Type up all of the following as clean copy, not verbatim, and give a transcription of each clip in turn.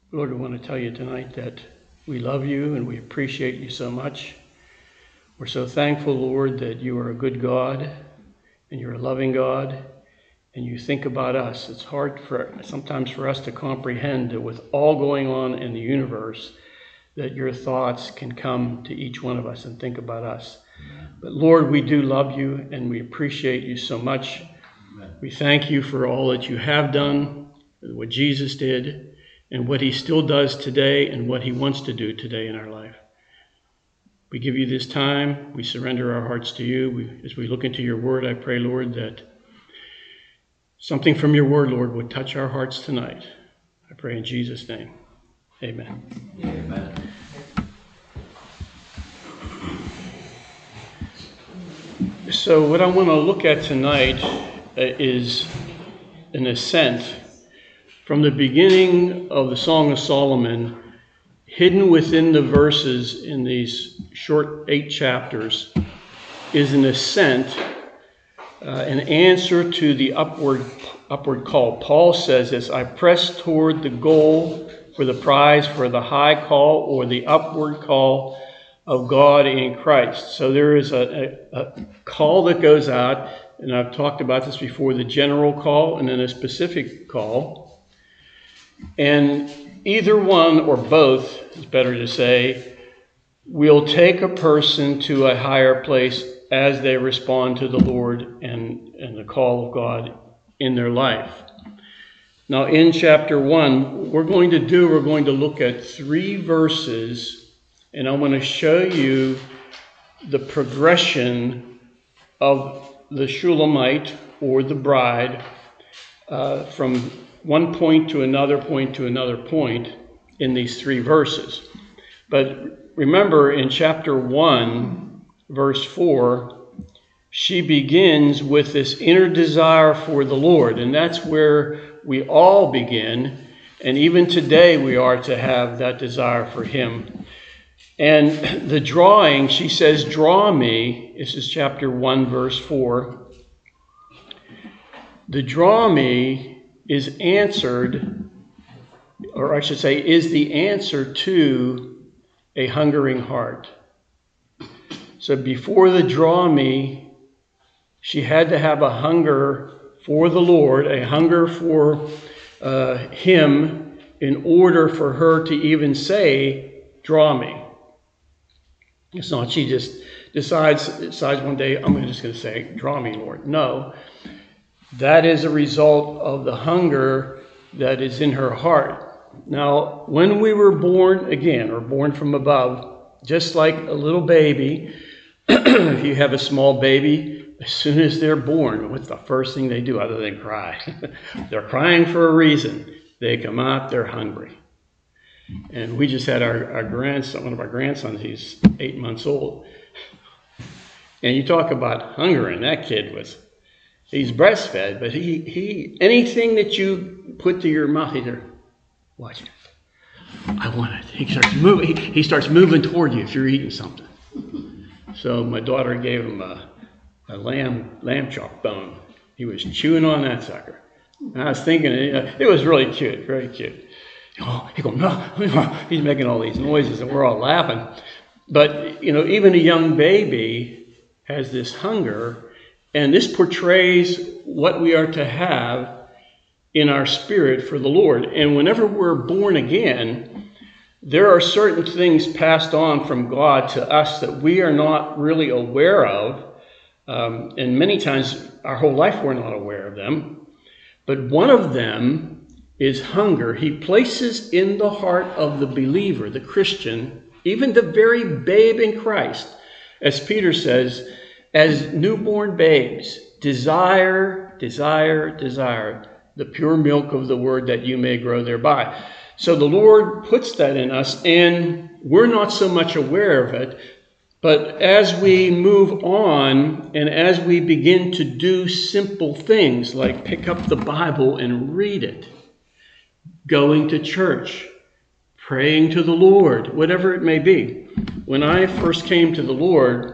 Lord, we want to tell you tonight that we love you and we appreciate you so much. We're so thankful, Lord, that you are a good God and you're a loving God and you think about us. It's hard sometimes for us to comprehend that with all going on in the universe, that your thoughts can come to each one of us and think about us. But Lord, we do love you and we appreciate you so much. We thank you for all that you have done, what Jesus did, and what he still does today and what he wants to do today in our life. We give you this time. We surrender our hearts to you. As we look into your word, I pray, Lord, that something from your word, Lord, would touch our hearts tonight. I pray in Jesus' name. Amen. Amen. So what I want to look at tonight is an ascent from the beginning of the Song of Solomon, hidden within the verses in these short 8 chapters, is an ascent, an answer to the upward call. Paul says this: I press toward the goal for the prize for the high call or the upward call of God in Christ. So there is a call that goes out, and I've talked about this before, the general call and then a specific call. And either one or both, is better to say, will take a person to a higher place as they respond to the Lord and the call of God in their life. Now in chapter 1, we're going to look at 3 verses, and I want to show you the progression of the Shulamite or the bride from one point to another point to another point in these 3 verses. But remember, in chapter 1, verse 4, she begins with this inner desire for the Lord, and that's where we all begin, and even today we are to have that desire for him. And the drawing, she says, draw me. This is chapter 1, verse 4. The draw me is answered, or I should say, is the answer to a hungering heart. So before the draw me, she had to have a hunger for the Lord, a hunger for him, in order for her to even say, draw me. It's not she just decides one day, I'm just going to say, draw me, Lord. No. That is a result of the hunger that is in her heart. Now, when we were born again, or born from above, just like a little baby, if you have a small baby, as soon as they're born, what's the first thing they do other than cry? They're crying for a reason. They come out, they're hungry. And we just had our grandson, one of our grandsons, he's 8 months old. And you talk about hunger, and that kid he's breastfed, but he anything that you put to your mouth, he's there, watch it. I want it. He starts moving toward you if you're eating something. So my daughter gave him a lamb chop bone. He was chewing on that sucker. And I was thinking, it was really cute, very cute. Oh, he goes, no. He's making all these noises, and we're all laughing. But even a young baby has this hunger. And this portrays what we are to have in our spirit for the Lord. And whenever we're born again, there are certain things passed on from God to us that we are not really aware of. And many times, our whole life, we're not aware of them. But one of them is hunger. He places in the heart of the believer, the Christian, even the very babe in Christ, as Peter says, as newborn babes, desire the pure milk of the word, that you may grow thereby. So the Lord puts that in us, and we're not so much aware of it. But as we move on, and as we begin to do simple things like pick up the Bible and read it, going to church, praying to the Lord, whatever it may be. When I first came to the Lord,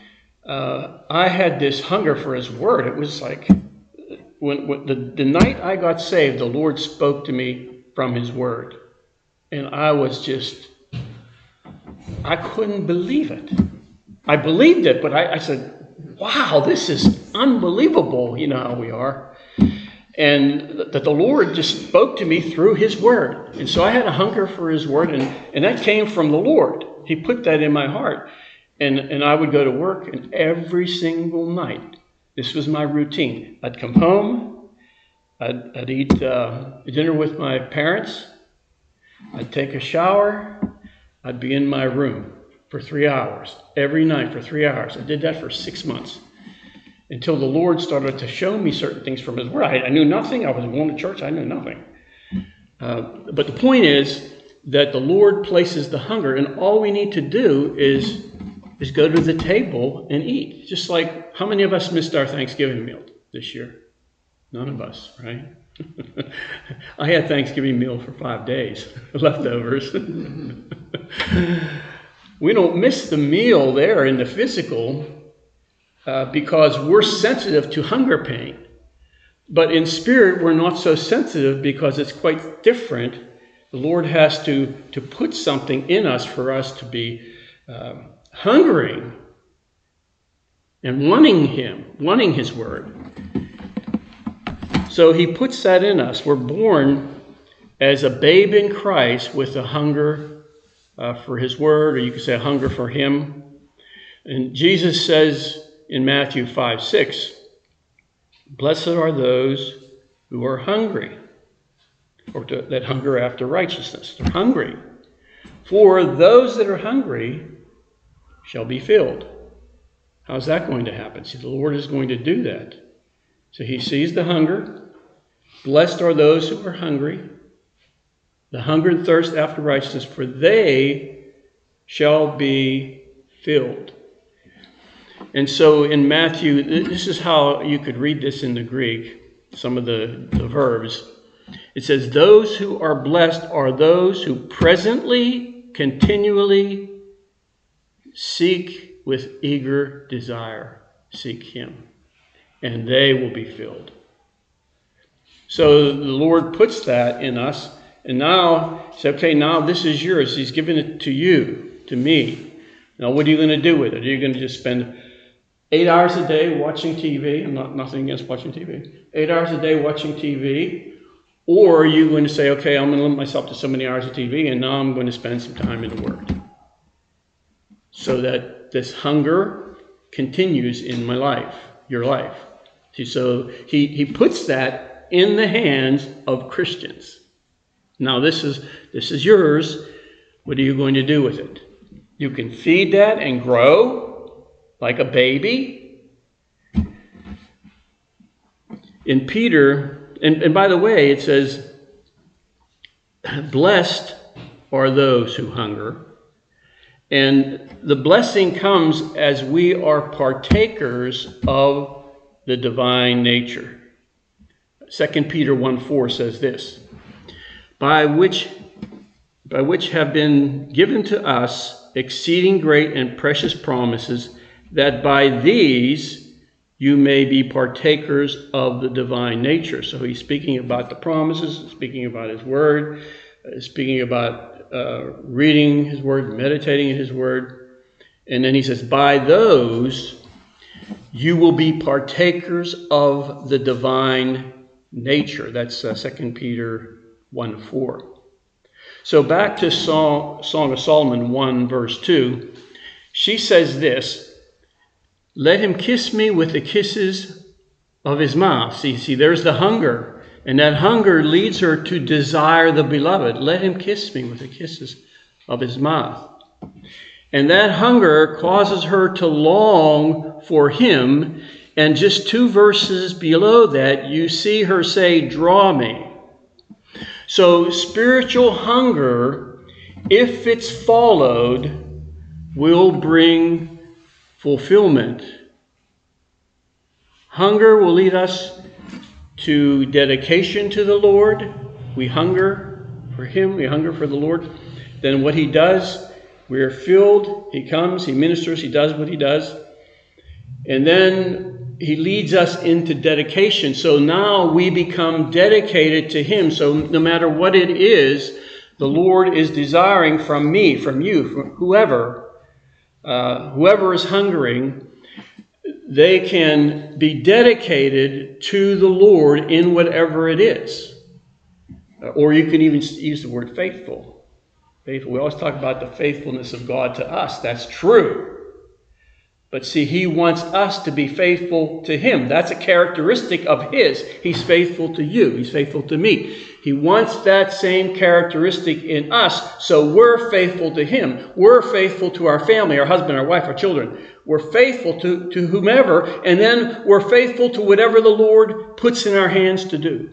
I had this hunger for his word. It was like when the night I got saved, the Lord spoke to me from his word. And I was just, I couldn't believe it. I believed it, but I said, wow, this is unbelievable. You know how we are. And that the Lord just spoke to me through his word. And so I had a hunger for his word, and that came from the Lord. He put that in my heart. And I would go to work, and every single night, this was my routine. I'd come home, I'd eat dinner with my parents, I'd take a shower, I'd be in my room for 3 hours, every night for 3 hours. I did that for 6 months. Until the Lord started to show me certain things from his word. I knew nothing. I wasn't going to church. I knew nothing. But the point is that the Lord places the hunger, and all we need to do is go to the table and eat. Just like, how many of us missed our Thanksgiving meal this year? None of us, right? I had Thanksgiving meal for 5 days, leftovers. We don't miss the meal there in the physical, because we're sensitive to hunger pain. But in spirit, we're not so sensitive because it's quite different. The Lord has to put something in us for us to be hungering and wanting him, wanting his word. So he puts that in us. We're born as a babe in Christ with a hunger for his word, or you could say a hunger for him. And Jesus says, in Matthew 5:6, blessed are those who are hungry, or that hunger after righteousness. They're hungry. For those that are hungry shall be filled. How's that going to happen? See, the Lord is going to do that. So he sees the hunger. Blessed are those who are hungry, the hunger and thirst after righteousness, for they shall be filled. And so in Matthew, this is how you could read this in the Greek, some of the verbs. It says, those who are blessed are those who presently, continually seek with eager desire, seek him, and they will be filled. So the Lord puts that in us, and now he said, okay, now this is yours. He's given it to you, to me. Now what are you going to do with it? Are you going to just spend 8 hours a day watching TV? I'm nothing against watching TV. 8 hours a day watching TV. Or are you going to say, okay, I'm going to limit myself to so many hours of TV, and now I'm going to spend some time in the Word. So that this hunger continues in my life, your life. See, so he puts that in the hands of Christians. Now this is yours. What are you going to do with it? You can feed that and grow like a baby. In Peter, and by the way, it says, blessed are those who hunger. And the blessing comes as we are partakers of the divine nature. 2 Peter 1:4 says this, by which have been given to us exceeding great and precious promises, that by these you may be partakers of the divine nature. So he's speaking about the promises, speaking about his word, speaking about reading his word, meditating in his word. And then he says, by those you will be partakers of the divine nature. That's 2 Peter 1:4. So back to Song of Solomon 1 verse 2. She says this, let him kiss me with the kisses of his mouth. See, there's the hunger. And that hunger leads her to desire the beloved. Let him kiss me with the kisses of his mouth. And that hunger causes her to long for him. And just 2 verses below that, you see her say, draw me. So spiritual hunger, if it's followed, will bring fulfillment. Hunger will lead us to dedication to the Lord. We hunger for him. We hunger for the Lord. Then what he does, we are filled. He comes, he ministers, he does what he does. And then he leads us into dedication. So now we become dedicated to him. So no matter what it is, The Lord is desiring from me, from you, from whoever is hungering, they can be dedicated to the Lord in whatever it is. Or you can even use the word faithful. Faithful. We always talk about the faithfulness of God to us. That's true. But see, he wants us to be faithful to him. That's a characteristic of his. He's faithful to you. He's faithful to me. He wants that same characteristic in us, so we're faithful to him. We're faithful to our family, our husband, our wife, our children. We're faithful to whomever, and then we're faithful to whatever the Lord puts in our hands to do.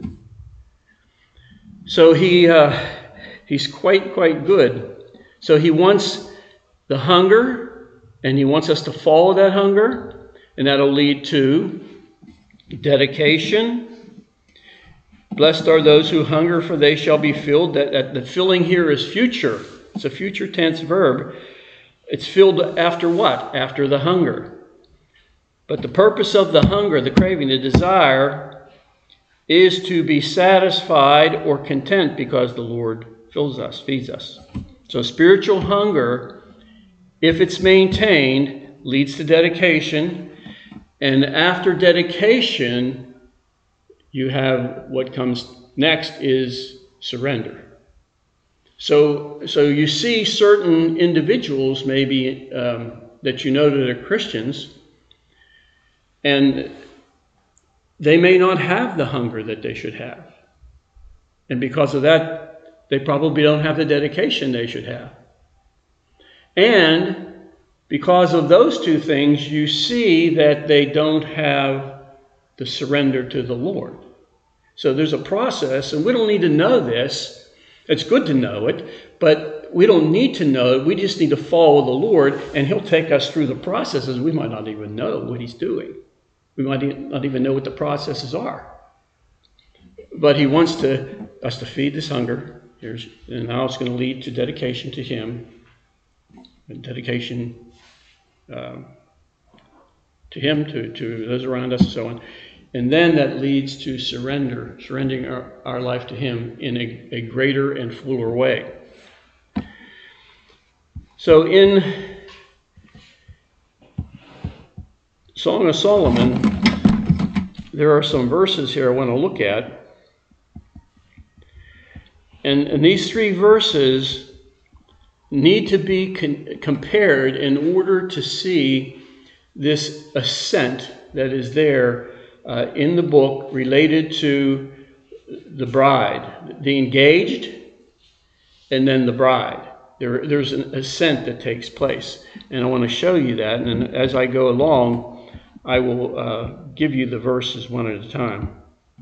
So he's quite good. So he wants the hunger, and he wants us to follow that hunger, and that'll lead to dedication. Blessed are those who hunger, for they shall be filled. That the filling here is future. It's a future tense verb. It's filled after what? After the hunger. But the purpose of the hunger, the craving, the desire, is to be satisfied or content because the Lord fills us, feeds us. So spiritual hunger, if it's maintained, leads to dedication. And after dedication, you have what comes next is surrender. So you see certain individuals maybe that you know that are Christians, and they may not have the hunger that they should have. And because of that, they probably don't have the dedication they should have. And because of those two things, you see that they don't have the surrender to the Lord. So there's a process, and we don't need to know this. It's good to know it, but we don't need to know it. We just need to follow the Lord, and he'll take us through the processes. We might not even know what he's doing. We might not even know what the processes are. But he wants us to feed this hunger. And now it's going to lead to dedication to him. And dedication to him, to those around us, and so on. And then that leads to surrendering our life to him in a greater and fuller way. So in Song of Solomon, there are some verses here I want to look at. And these three verses need to be compared in order to see this ascent that is there in the book related to the bride, the engaged, and then the bride. There's an ascent that takes place, and I want to show you that. And as I go along, I will give you the verses one at a time.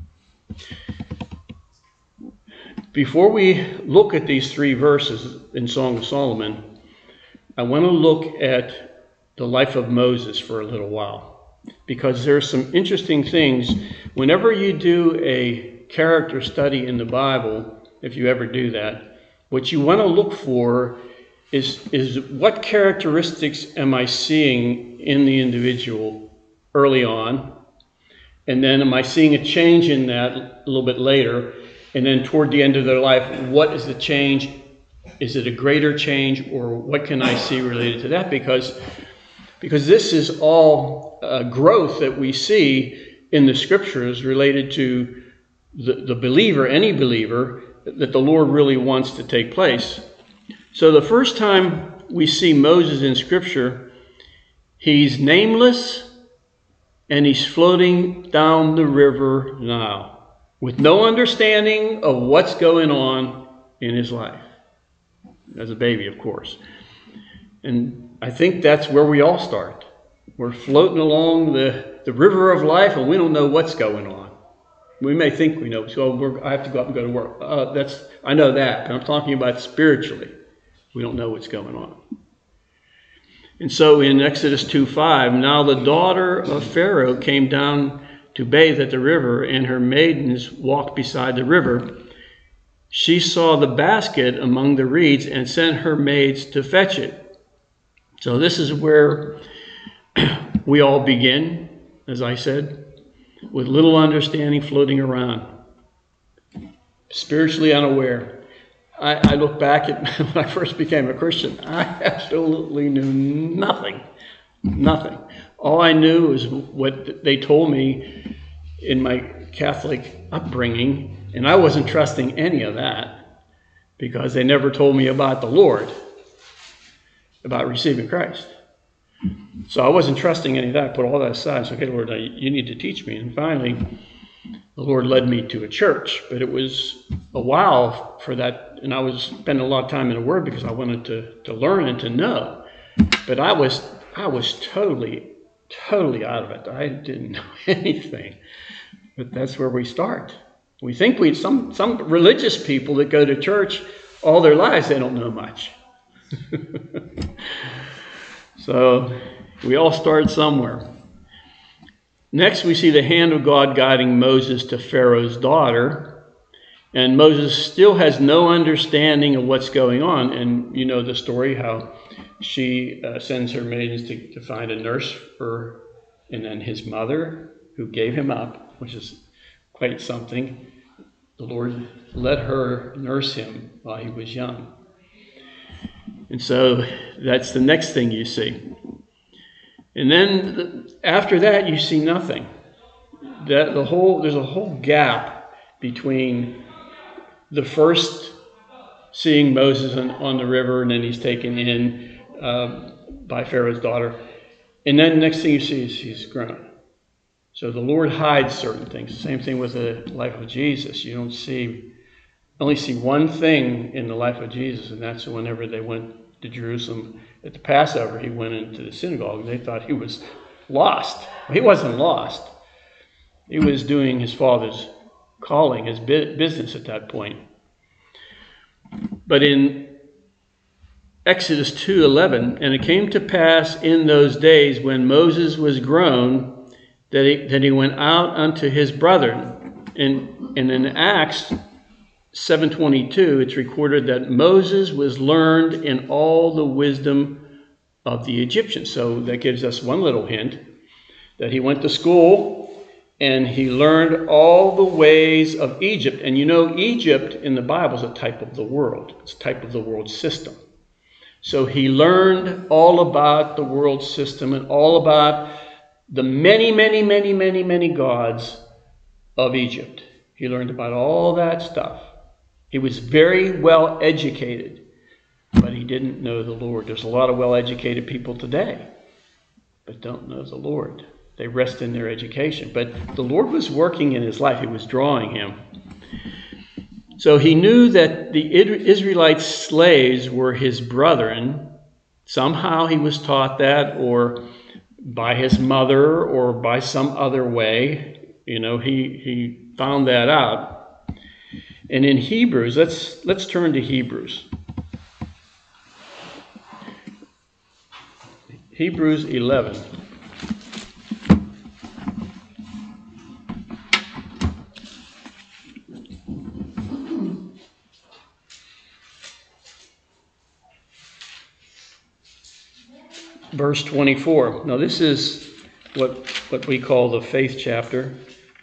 Before we look at these three verses in Song of Solomon, I want to look at the life of Moses for a little while. Because there are some interesting things. Whenever you do a character study in the Bible, if you ever do that, what you want to look for is what characteristics am I seeing in the individual early on, and then am I seeing a change in that a little bit later, and then toward the end of their life, what is the change? Is it a greater change, or what can I see related to that? Because this is all growth that we see in the scriptures related to the believer, any believer, that the Lord really wants to take place. So the first time we see Moses in scripture, he's nameless and he's floating down the river Nile with no understanding of what's going on in his life. As a baby, of course. And I think that's where we all start. We're floating along the river of life, and we don't know what's going on. We may think we know. So I have to go up and go to work. I know that, but I'm talking about spiritually. We don't know what's going on. And so in Exodus 2:5, now the daughter of Pharaoh came down to bathe at the river, and her maidens walked beside the river. She saw the basket among the reeds and sent her maids to fetch it. So this is where we all begin, as I said, with little understanding, floating around, spiritually unaware. I look back at when I first became a Christian, I absolutely knew nothing. Nothing. All I knew was what they told me in my Catholic upbringing, and I wasn't trusting any of that because they never told me about the Lord, about receiving Christ. So I wasn't trusting any of that. Put all that aside. I said, okay, Lord, you need to teach me. And finally, the Lord led me to a church, but it was a while for that, and I was spending a lot of time in the Word because I wanted to learn and to know. But I was totally out of it. I didn't know anything. But that's where we start. We think some religious people that go to church all their lives, they don't know much. So we all start somewhere. Next, we see the hand of God guiding Moses to Pharaoh's daughter. And Moses still has no understanding of what's going on. And you know the story, how she sends her maidens to find a nurse for, and then his mother, who gave him up, which is quite something. The Lord let her nurse him while he was young. And so that's the next thing you see. And then after that, you see nothing. There's a whole gap between the first seeing Moses on the river, and then he's taken in by Pharaoh's daughter. And then the next thing you see is he's grown. So the Lord hides certain things. Same thing with the life of Jesus. You only see one thing in the life of Jesus, and that's whenever they went to Jerusalem at the Passover, he went into the synagogue, and they thought he was lost. He wasn't lost. He was doing his Father's calling, his business at that point. But in Exodus 2:11, and it came to pass in those days when Moses was grown that he went out unto his brethren. And in Acts 7:22, it's recorded that Moses was learned in all the wisdom of the Egyptians. So that gives us one little hint that he went to school and he learned all the ways of Egypt. And you know, Egypt in the Bible is a type of the world. It's a type of the world system. So he learned all about the world system and all about the many gods of Egypt. He learned about all that stuff. He was very well educated, but he didn't know the Lord. There's a lot of well-educated people today, but don't know the Lord. They rest in their education. But the Lord was working in his life. He was drawing him. So he knew that the Israelite slaves were his brethren. Somehow he was taught that, or by his mother, or by some other way. You know, he found that out. And in Hebrews, let's turn to Hebrews. Hebrews 11. Verse 24. Now this is what we call the faith chapter.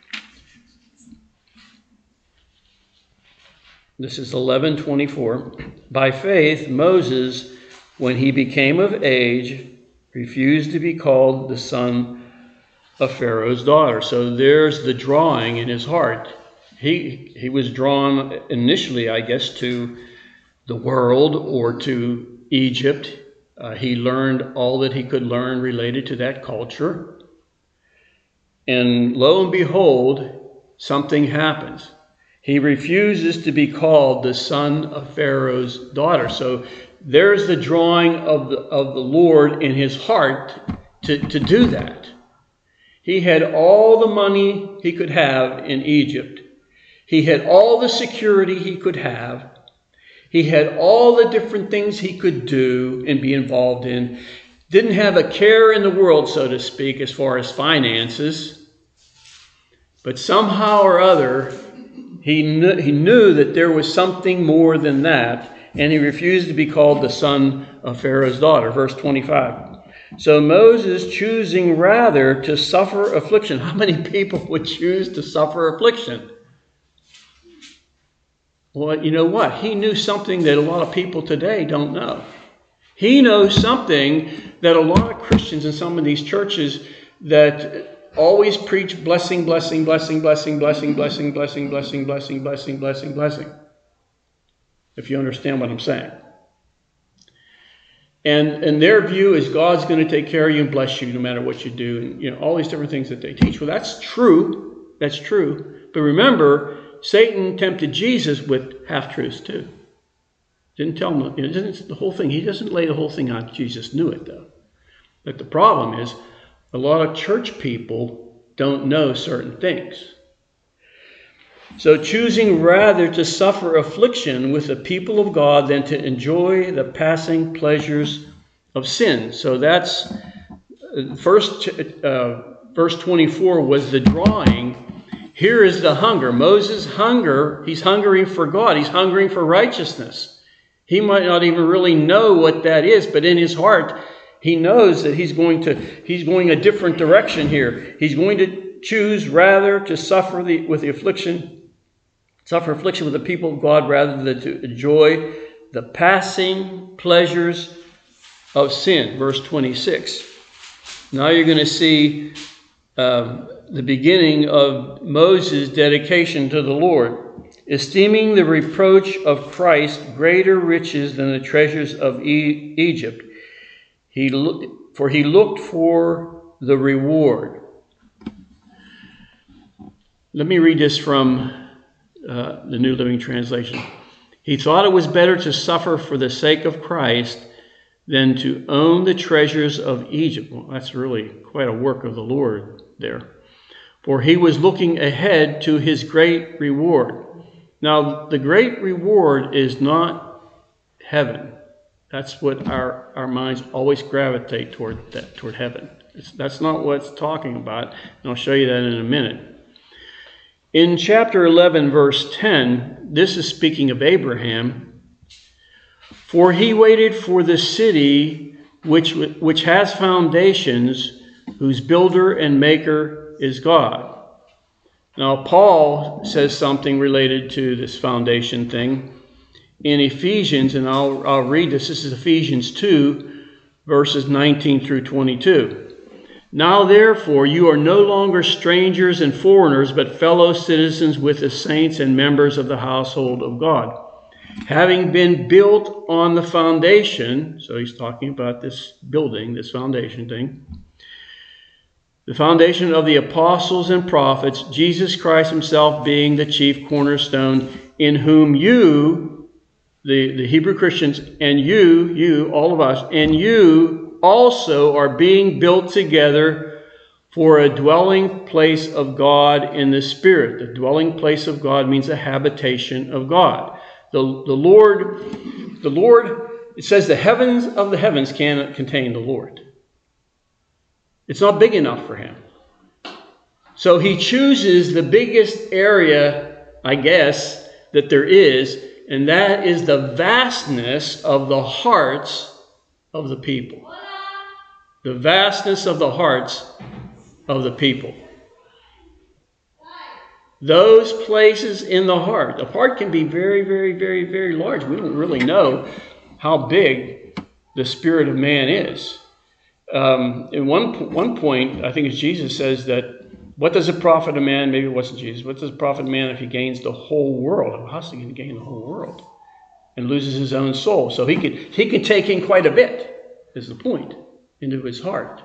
This is 11:24. By faith, Moses, when he became of age, refused to be called the son of Pharaoh's daughter. So there's the drawing in his heart. He was drawn initially, I guess, to the world or to Egypt. He learned all that he could learn related to that culture. And lo and behold, something happens. He refuses to be called the son of Pharaoh's daughter. So there's the drawing of the Lord in his heart to do that. He had all the money he could have in Egypt. He had all the security he could have. He had all the different things he could do and be involved in. Didn't have a care in the world, so to speak, as far as finances. But somehow or other, he knew that there was something more than that, and he refused to be called the son of Pharaoh's daughter. Verse 25. So Moses, choosing rather to suffer affliction. How many people would choose to suffer affliction? Well, you know what? He knew something that a lot of people today don't know. He knows something that a lot of Christians in some of these churches that always preach blessing, blessing, blessing, blessing, blessing, blessing, blessing, blessing, blessing, blessing, blessing, blessing. If you understand what I'm saying. And their view is God's going to take care of you and bless you no matter what you do. And all these different things that they teach. Well, that's true. That's true. But remember, Satan tempted Jesus with half-truths too. Didn't tell him, the whole thing. He doesn't lay the whole thing out. Jesus knew it though. But the problem is, a lot of church people don't know certain things. So choosing rather to suffer affliction with the people of God than to enjoy the passing pleasures of sin. So that's first verse 24 was the drawing. Here is the hunger. Moses' hunger, he's hungering for God. He's hungering for righteousness. He might not even really know what that is, but in his heart, he knows that he's going a different direction here. He's going to choose rather to suffer affliction with the people of God rather than to enjoy the passing pleasures of sin. Verse 26. Now you're going to see the beginning of Moses' dedication to the Lord. Esteeming the reproach of Christ greater riches than the treasures of Egypt. For he looked for the reward. Let me read this from the New Living Translation. He thought it was better to suffer for the sake of Christ than to own the treasures of Egypt. Well, that's really quite a work of the Lord there. For he was looking ahead to his great reward. Now, the great reward is not heaven. That's what our minds always gravitate toward heaven. That's not what it's talking about, and I'll show you that in a minute. In chapter 11, verse 10, this is speaking of Abraham. For he waited for the city which has foundations, whose builder and maker is God. Now, Paul says something related to this foundation thing in Ephesians, and I'll read this. This is Ephesians 2, verses 19 through 22. Now, therefore, you are no longer strangers and foreigners, but fellow citizens with the saints and members of the household of God, having been built on the foundation. So he's talking about this building, this foundation thing. The foundation of the apostles and prophets, Jesus Christ himself being the chief cornerstone, in whom you, the Hebrew Christians, and you, all of us, and you also are being built together for a dwelling place of God in the Spirit. The dwelling place of God means a habitation of God. The Lord, it says the heavens of the heavens cannot contain the Lord. It's not big enough for him. So he chooses the biggest area, I guess, that there is, and that is the vastness of the hearts of the people. The vastness of the hearts of the people. Those places in the heart. The heart can be very, very, very, very large. We don't really know how big the spirit of man is. In one point, I think it's Jesus says that, what does it profit a man? Maybe it wasn't Jesus. What does it profit a man if he gains the whole world? How's he going to gain the whole world? And loses his own soul. So he could take in quite a bit, is the point, into his heart.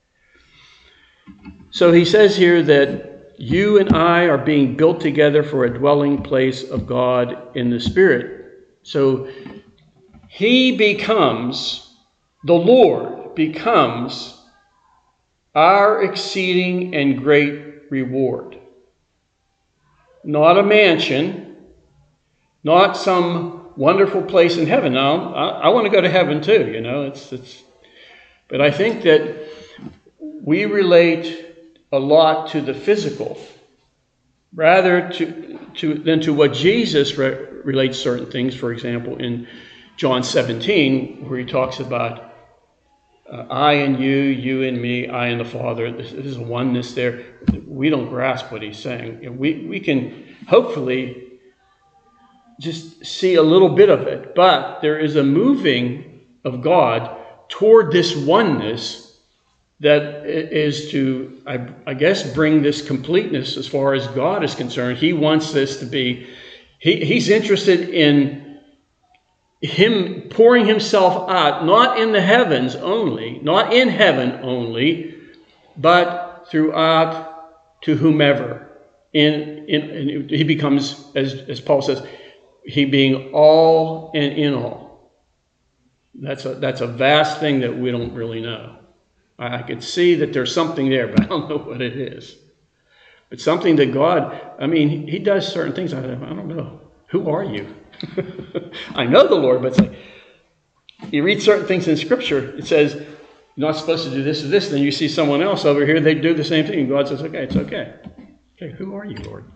So he says here that you and I are being built together for a dwelling place of God in the Spirit. So he becomes, the Lord becomes our exceeding and great reward. Not a mansion, not some wonderful place in heaven. Now, I want to go to heaven too, but I think that we relate a lot to the physical rather than to what Jesus relates certain things. For example, in John 17, where he talks about I and you and me, I and the Father. This is a oneness there. We don't grasp what he's saying. We can hopefully just see a little bit of it. But there is a moving of God toward this oneness that is to, I guess, bring this completeness as far as God is concerned. He wants this to be, he's interested in him pouring himself out, not in the heavens only, not in heaven only, but throughout to whomever. And he becomes, as Paul says, he being all and in all. That's a vast thing that we don't really know. I could see that there's something there, but I don't know what it is. But something that God, I mean, he does certain things. I don't know. Who are you? I know the Lord, but it's like, you read certain things in Scripture, it says, you're not supposed to do this or this, then you see someone else over here, they do the same thing, and God says, okay, it's okay. Okay, who are you, Lord?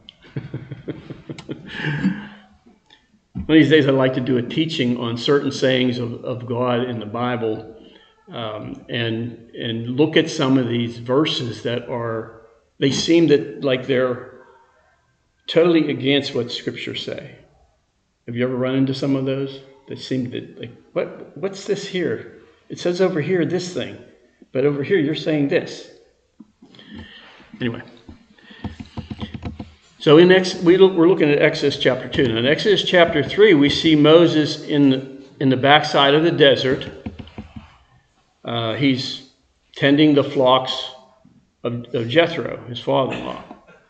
One of these days I'd like to do a teaching on certain sayings of God in the Bible, and look at some of these verses that are, they seem that like they're totally against what Scripture say. Have you ever run into some of those? That seem to, like, what's this here? It says over here this thing, but over here you're saying this. Anyway. So we're looking at Exodus chapter 2. Now in Exodus chapter 3, we see Moses in the backside of the desert. He's tending the flocks of Jethro, his father-in-law.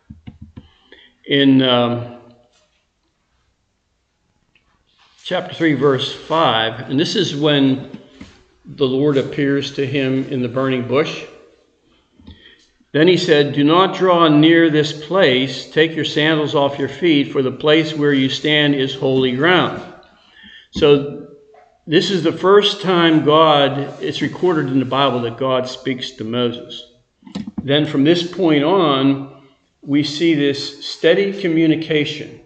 In chapter 3, verse 5, and this is when the Lord appears to him in the burning bush. Then he said, "Do not draw near this place. Take your sandals off your feet, for the place where you stand is holy ground." So this is the first time it's recorded in the Bible that God speaks to Moses. Then from this point on, we see this steady communication.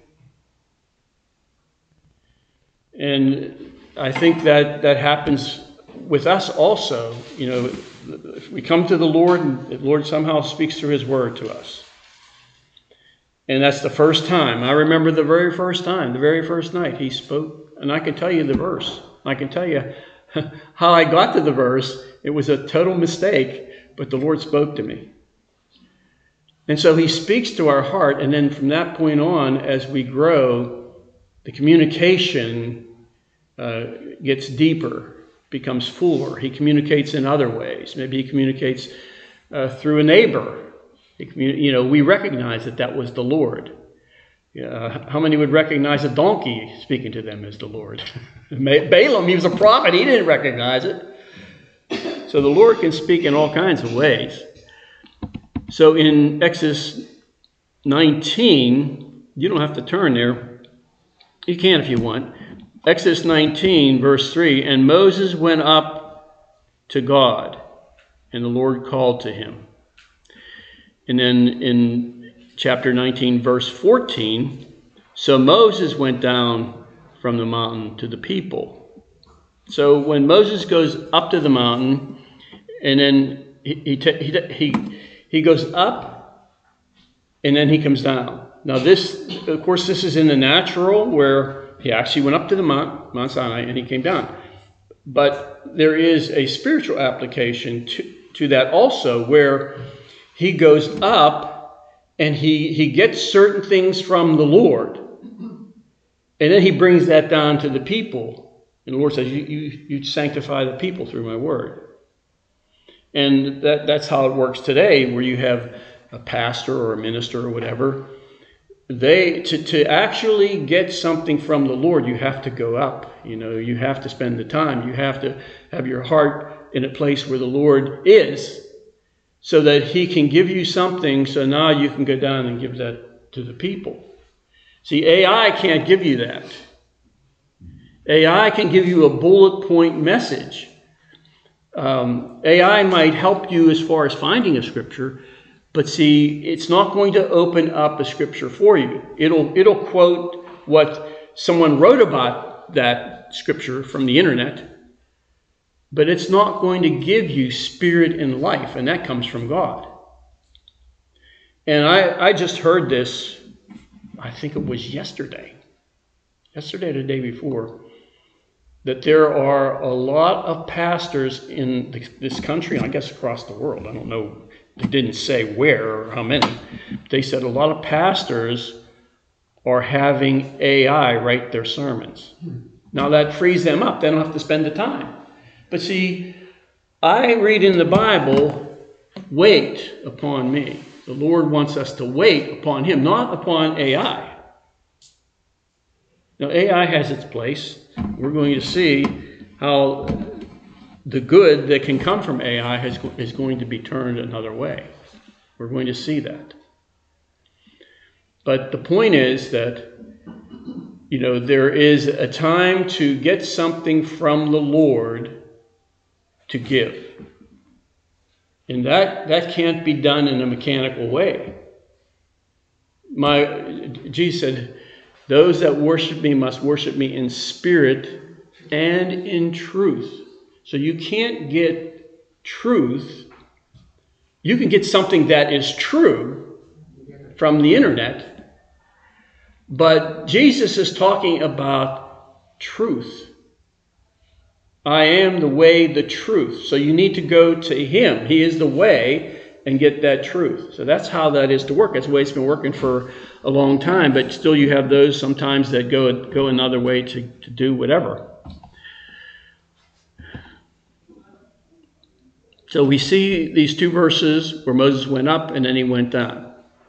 And I think that happens with us also. You know, if we come to the Lord and the Lord somehow speaks through his word to us. And that's the first time. I remember the very first night he spoke, and I can tell you the verse. I can tell you how I got to the verse. It was a total mistake, but the Lord spoke to me. And so he speaks to our heart, and then from that point on, as we grow, the communication gets deeper, becomes fuller. He communicates in other ways. Maybe he communicates through a neighbor. We recognize that was the Lord. How many would recognize a donkey speaking to them as the Lord? Balaam, he was a prophet. He didn't recognize it. So the Lord can speak in all kinds of ways. So in Exodus 19, you don't have to turn there. You can if you want. Exodus 19, verse 3, "And Moses went up to God, and the Lord called to him." And then in chapter 19, verse 14, "So Moses went down from the mountain to the people." So when Moses goes up to the mountain, and then he goes up, and then he comes down. Now this, of course, this is in the natural, where he actually went up to the Mount Sinai, and he came down. But there is a spiritual application to that also, where he goes up and he gets certain things from the Lord. And then he brings that down to the people. And the Lord says, you sanctify the people through my word. And that's how it works today, where you have a pastor or a minister or whatever. To actually get something from the Lord, you have to go up. You have to spend the time. You have to have your heart in a place where the Lord is, so that he can give you something, so now you can go down and give that to the people. See, AI can't give you that. AI can give you a bullet point message. AI might help you as far as finding a scripture, but see, it's not going to open up a scripture for you. It'll quote what someone wrote about that scripture from the internet, but it's not going to give you spirit and life, and that comes from God. And I just heard this, I think it was yesterday. yesterday or the day before, that there are a lot of pastors in this country, and I guess across the world. I don't know. They didn't say where or how many. They said a lot of pastors are having AI write their sermons. Now that frees them up. They don't have to spend the time. But see, I read in the Bible, wait upon me. The Lord wants us to wait upon him, not upon AI. Now, AI has its place. We're going to see how the good that can come from AI is going to be turned another way. We're going to see that. But the point is that, there is a time to get something from the Lord to give. And that can't be done in a mechanical way. Jesus said, those that worship me must worship me in spirit and in truth. So you can't get truth. You can get something that is true from the internet. But Jesus is talking about truth. I am the way, the truth. So you need to go to him. He is the way, and get that truth. So that's how that is to work. That's the way it's been working for a long time. But still you have those sometimes that go another way to do whatever. So we see these two verses where Moses went up and then he went down.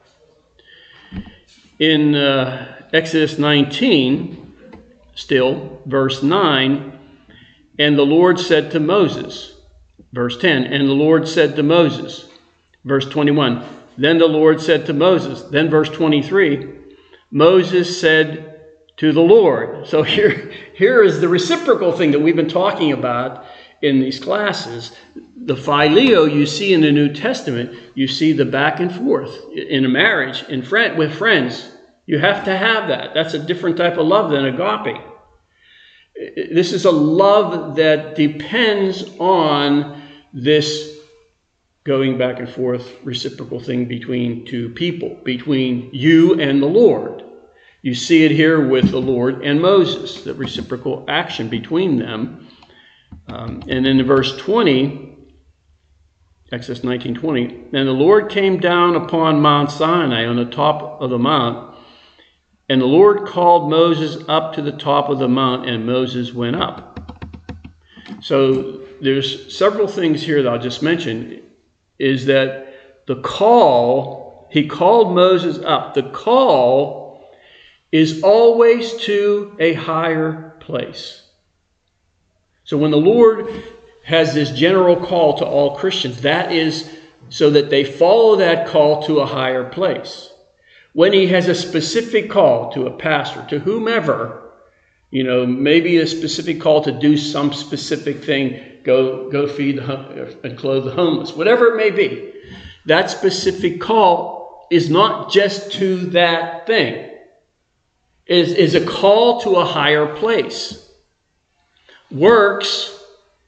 In Exodus 19, still, verse 9, and the Lord said to Moses, verse 10, and the Lord said to Moses, verse 21, then the Lord said to Moses, then verse 23, Moses said to the Lord. So here is the reciprocal thing that we've been talking about in these classes. The phileo you see in the New Testament, you see the back and forth in a marriage, with friends. You have to have that. That's a different type of love than agape. This is a love that depends on this going back and forth reciprocal thing between two people, between you and the Lord. You see it here with the Lord and Moses, the reciprocal action between them. And in verse 20, Exodus 19:20, and the Lord came down upon Mount Sinai on the top of the mount, and the Lord called Moses up to the top of the mount, and Moses went up. So there's several things here that I'll just mention, is that the call, he called Moses up. The call is always to a higher place. So when the Lord has this general call to all Christians, that is so that they follow that call to a higher place. When he has a specific call to a pastor, to whomever, maybe a specific call to do some specific thing, go feed and clothe the homeless, whatever it may be, that specific call is not just to that thing. It is a call to a higher place. Works,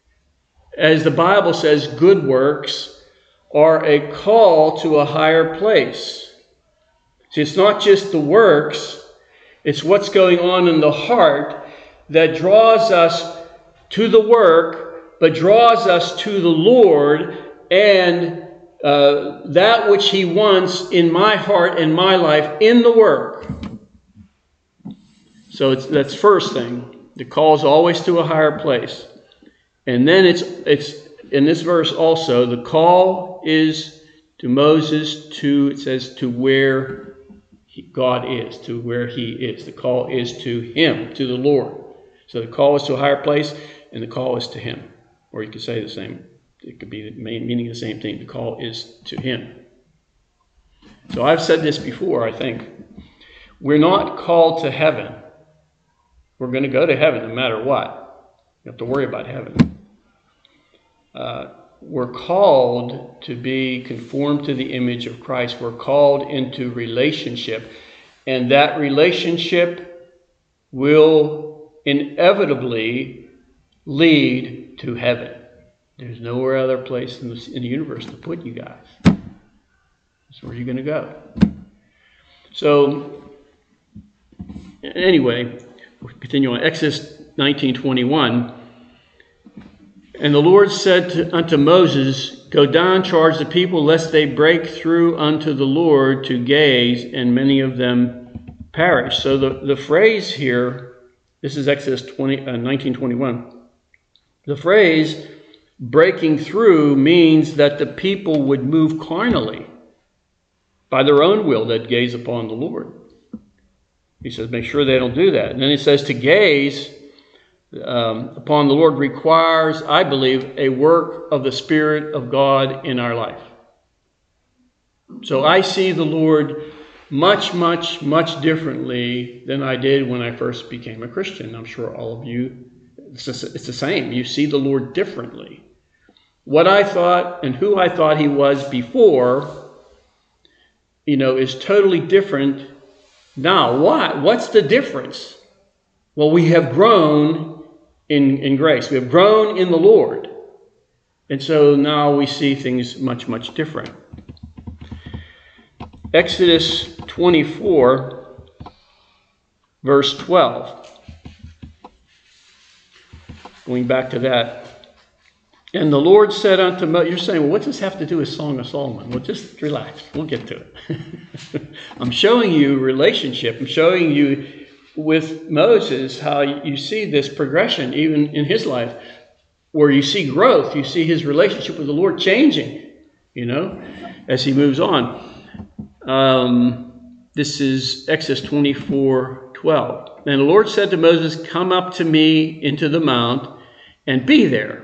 as the Bible says, good works are a call to a higher place. See, it's not just the works, it's what's going on in the heart that draws us to the work, but draws us to the Lord and that which he wants in my heart and my life in the work. So that's first thing. The call is always to a higher place. And then it's in this verse also, the call is to Moses it says to where God is, to where he is. The call is to him, to the Lord. So the call is to a higher place, and the call is to him. Or you could say the same. It could be meaning the same thing. The call is to him. So I've said this before, I think. We're not called to heaven. We're going to go to heaven no matter what. You have to worry about heaven. We're called to be conformed to the image of Christ. We're called into relationship. And that relationship will inevitably lead to heaven. There's nowhere other place in the universe to put you guys. That's where you're going to go. So, anyway, continue on, Exodus 19:21. And the Lord said unto Moses, Go down, charge the people, lest they break through unto the Lord to gaze, and many of them perish. So the phrase here, this is Exodus 19:21. The phrase breaking through means that the people would move carnally by their own will that gaze upon the Lord. He says, make sure they don't do that. And then he says to gaze upon the Lord requires, I believe, a work of the Spirit of God in our life. So I see the Lord much, much, much differently than I did when I first became a Christian. I'm sure all of you, it's the same. You see the Lord differently. What I thought and who I thought he was before, is totally different now. Why? What's the difference? Well, we have grown in grace. We have grown in the Lord. And so now we see things much, much different. Exodus 24, verse 12. Going back to that. And the Lord said unto Moses, you're saying, well, what does this have to do with Song of Solomon? Well, just relax. We'll get to it. I'm showing you relationship. I'm showing you with Moses how you see this progression even in his life, where you see growth. You see his relationship with the Lord changing, as he moves on. This is Exodus 24:12. And the Lord said to Moses, Come up to me into the mount and be there.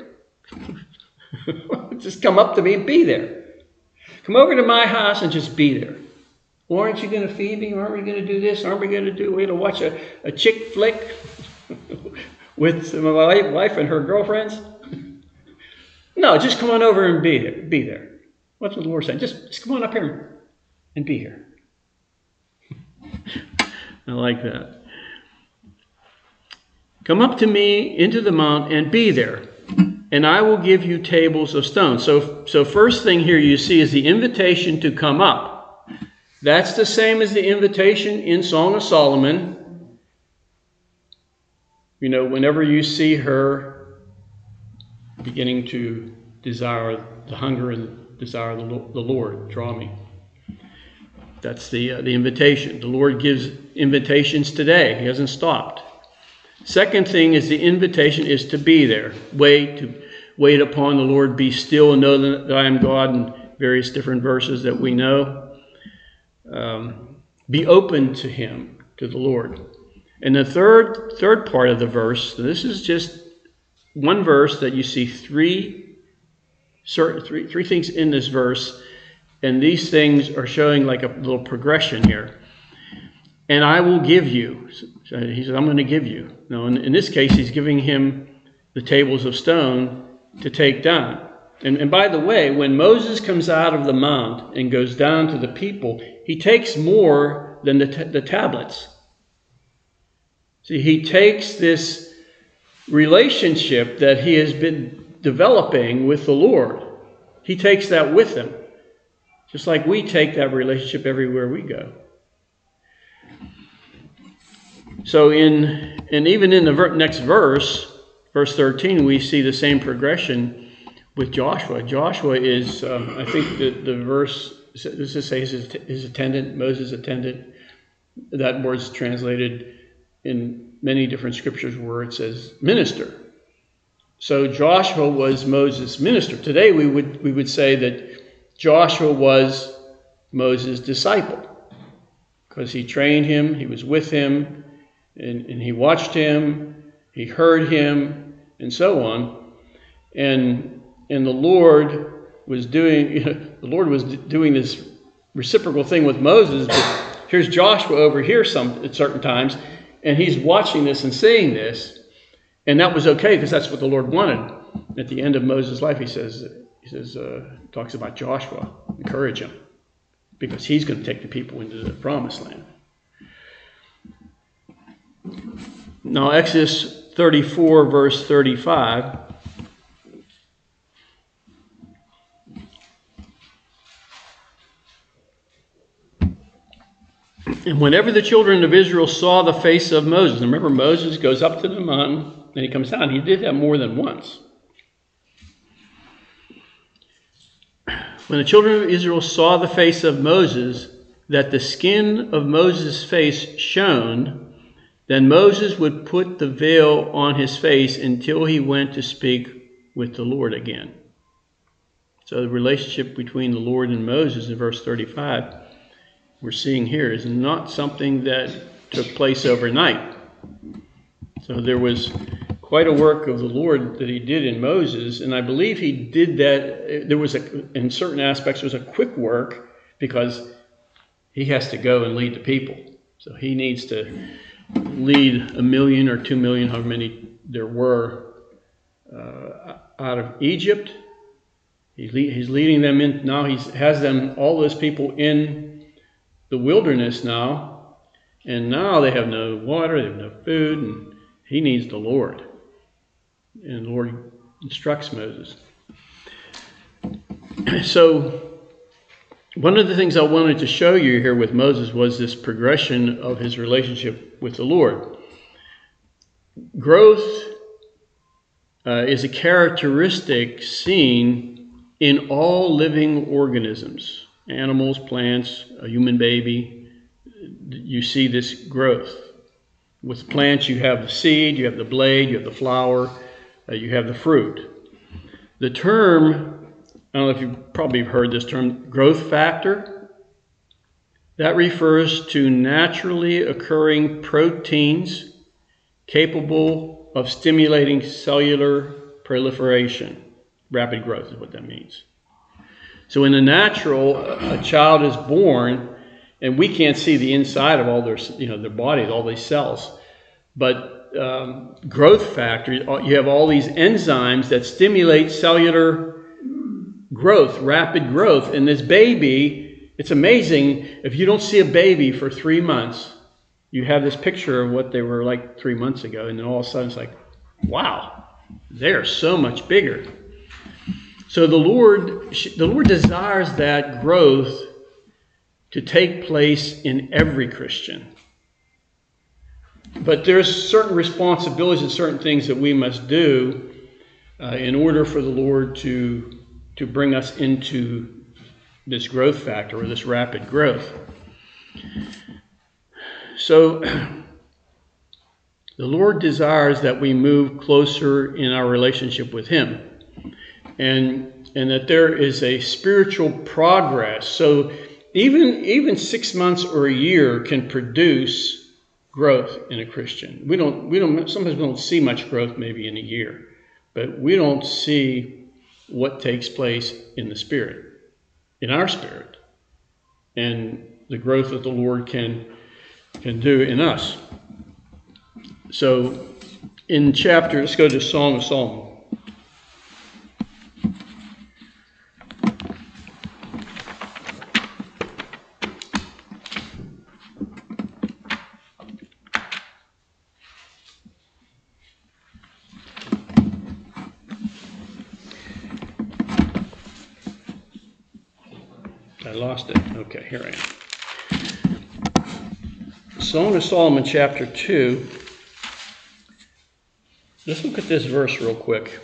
Just come up to me and be there. Come over to my house and just be there. Well, aren't you going to feed me? Aren't we going to do this? Aren't we going to watch a chick flick with my wife and her girlfriends? No, just come on over and be there. Be there. What's the Lord saying? Just come on up here and be here. I like that. Come up to me into the mount and be there, and I will give you tables of stone. So first thing here you see is the invitation to come up. That's the same as the invitation in Song of Solomon. Whenever you see her beginning to desire the hunger and desire of the Lord, draw me. That's the invitation. The Lord gives invitations today. He hasn't stopped. Second thing is the invitation is to be there. Wait upon the Lord, be still and know that I am God, in various different verses that we know. Be open to him, to the Lord. And the third part of the verse, this is just one verse that you see three things in this verse, and these things are showing like a little progression here. And I will give you. So he said, I'm going to give you. Now, in this case, he's giving him the tables of stone to take down. And by the way, when Moses comes out of the mount and goes down to the people, he takes more than the tablets. See, he takes this relationship that he has been developing with the Lord. He takes that with him, just like we take that relationship everywhere we go. So even in the next verse 13, we see the same progression with Joshua. Joshua is, I think the verse, does it say his attendant, Moses' attendant? That word's translated in many different scriptures where it says minister. So Joshua was Moses' minister. Today we would say that Joshua was Moses' disciple, because he trained him, he was with him, and he watched him, he heard him, and so on. And the Lord was doing this reciprocal thing with Moses, but here's Joshua over here at certain times, and he's watching this and seeing this, and that was okay because that's what the Lord wanted. At the end of Moses' life, he talks about Joshua, encourage him, because he's going to take the people into the promised land. Now, Exodus 34, verse 35. And whenever the children of Israel saw the face of Moses, remember Moses goes up to the mountain and he comes down. He did that more than once. When the children of Israel saw the face of Moses, that the skin of Moses' face shone, then Moses would put the veil on his face until he went to speak with the Lord again. So the relationship between the Lord and Moses in verse 35 we're seeing here is not something that took place overnight. So there was quite a work of the Lord that he did in Moses, and I believe he did that. There was in certain aspects, there was a quick work because he has to go and lead the people. So he needs to lead 1 million or 2 million, however many there were, out of Egypt. He's leading them in now. He has them, all those people, in the wilderness now, and now they have no water, they have no food, and he needs the Lord. And the Lord instructs Moses. So one of the things I wanted to show you here with Moses was this progression of his relationship with the Lord. Growth is a characteristic seen in all living organisms, animals, plants, a human baby. You see this growth. With plants, you have the seed, you have the blade, you have the flower, you have the fruit. The term, I don't know if you've probably heard this term, growth factor, that refers to naturally occurring proteins capable of stimulating cellular proliferation. Rapid growth is what that means. So in the natural, a child is born, and we can't see the inside of all their bodies, all these cells. But growth factor, you have all these enzymes that stimulate cellular growth, rapid growth. And this baby, it's amazing, if you don't see a baby for 3 months, you have this picture of what they were like 3 months ago, and then all of a sudden it's like, wow, they're so much bigger. So the Lord desires that growth to take place in every Christian. But there's certain responsibilities and certain things that we must do in order for the Lord to bring us into this growth factor or this rapid growth. So the Lord desires that we move closer in our relationship with Him, and that there is a spiritual progress. So even 6 months or a year can produce growth in a Christian. Sometimes we don't see much growth maybe in a year, but we don't see what takes place in the Spirit, in our spirit, and the growth that the Lord can do in us. So let's go to Song of Solomon. I lost it. Okay, here I am. Song of Solomon, chapter 2. Let's look at this verse real quick.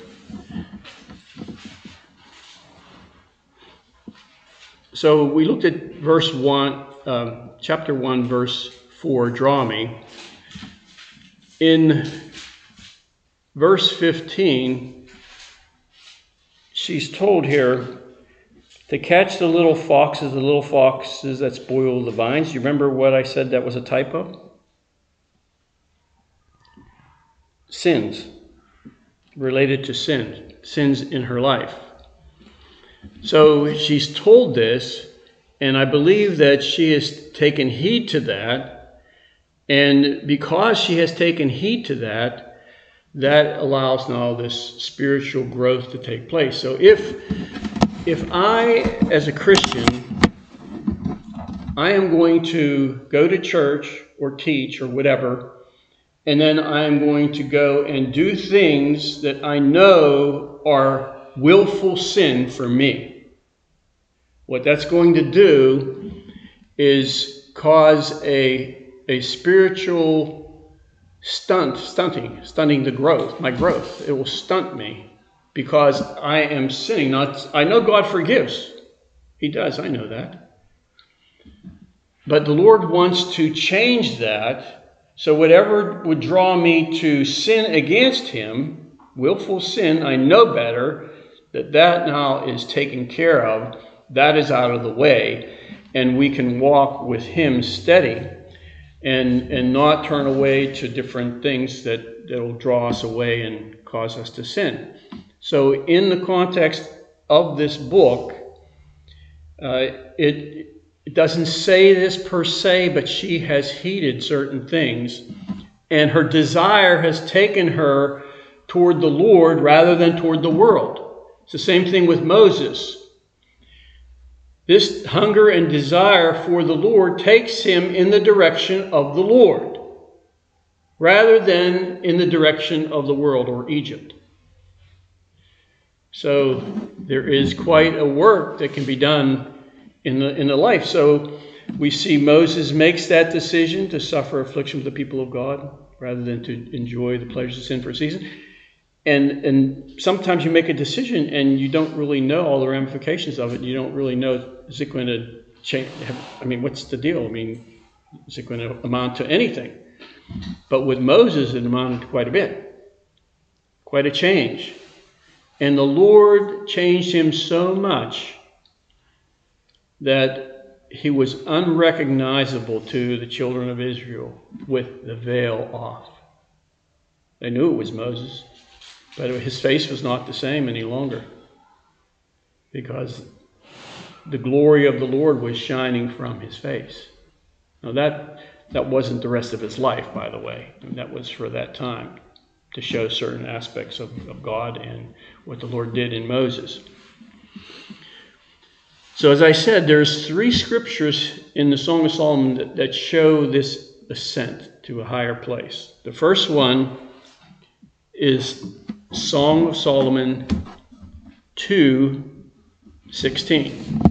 So we looked at verse 1, chapter 1, verse 4, draw me. In verse 15, she's told here to catch the little foxes that spoil the vines. You remember what I said that was a typo? Sins, related to sins in her life. So she's told this, and I believe that she has taken heed to that. And because she has taken heed to that, that allows now this spiritual growth to take place. So if I, as a Christian, I am going to go to church or teach or whatever, and then I am going to go and do things that I know are willful sin for me, what that's going to do is cause a spiritual stunting the growth, my growth. It will stunt me because I am sinning. I know God forgives. He does, I know that. But the Lord wants to change that, so whatever would draw me to sin against him, willful sin, I know better, that now is taken care of, that is out of the way, and we can walk with him steady and not turn away to different things that will draw us away and cause us to sin. So in the context of this book, it doesn't say this per se, but she has heeded certain things, and her desire has taken her toward the Lord rather than toward the world. It's the same thing with Moses. This hunger and desire for the Lord takes him in the direction of the Lord rather than in the direction of the world or Egypt. So there is quite a work that can be done in the life. So we see Moses makes that decision to suffer affliction with the people of God rather than to enjoy the pleasures of sin for a season. And sometimes you make a decision and you don't really know all the ramifications of it. You don't really know, is it going to change? What's the deal? Is it going to amount to anything? But with Moses, it amounted to quite a bit, quite a change. And the Lord changed him so much that he was unrecognizable to the children of Israel with the veil off. They knew it was Moses, but his face was not the same any longer because the glory of the Lord was shining from his face. Now that wasn't the rest of his life, by the way. That was for that time to show certain aspects of God and what the Lord did in Moses. So as I said, there's 3 scriptures in the Song of Solomon that show this ascent to a higher place. The first one is Song of Solomon 2:16.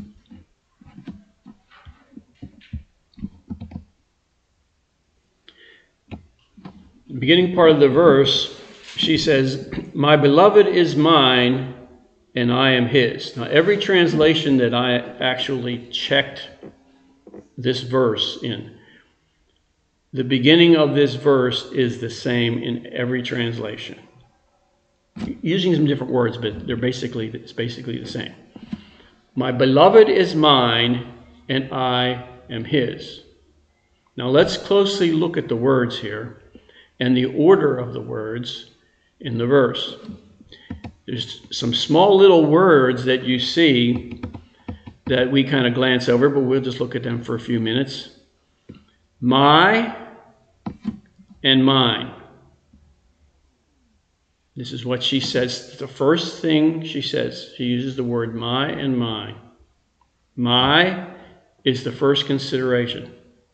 The beginning part of the verse, she says, "My beloved is mine, and I am his." Now, every translation that I actually checked this verse in, the beginning of this verse is the same in every translation. Using some different words, but it's basically the same. My beloved is mine, and I am his. Now let's closely look at the words here and the order of the words in the verse. There's some small little words that you see that we kind of glance over, but we'll just look at them for a few minutes. My and mine. This is what she says. The first thing she says, she uses the word my and mine. My is the first consideration.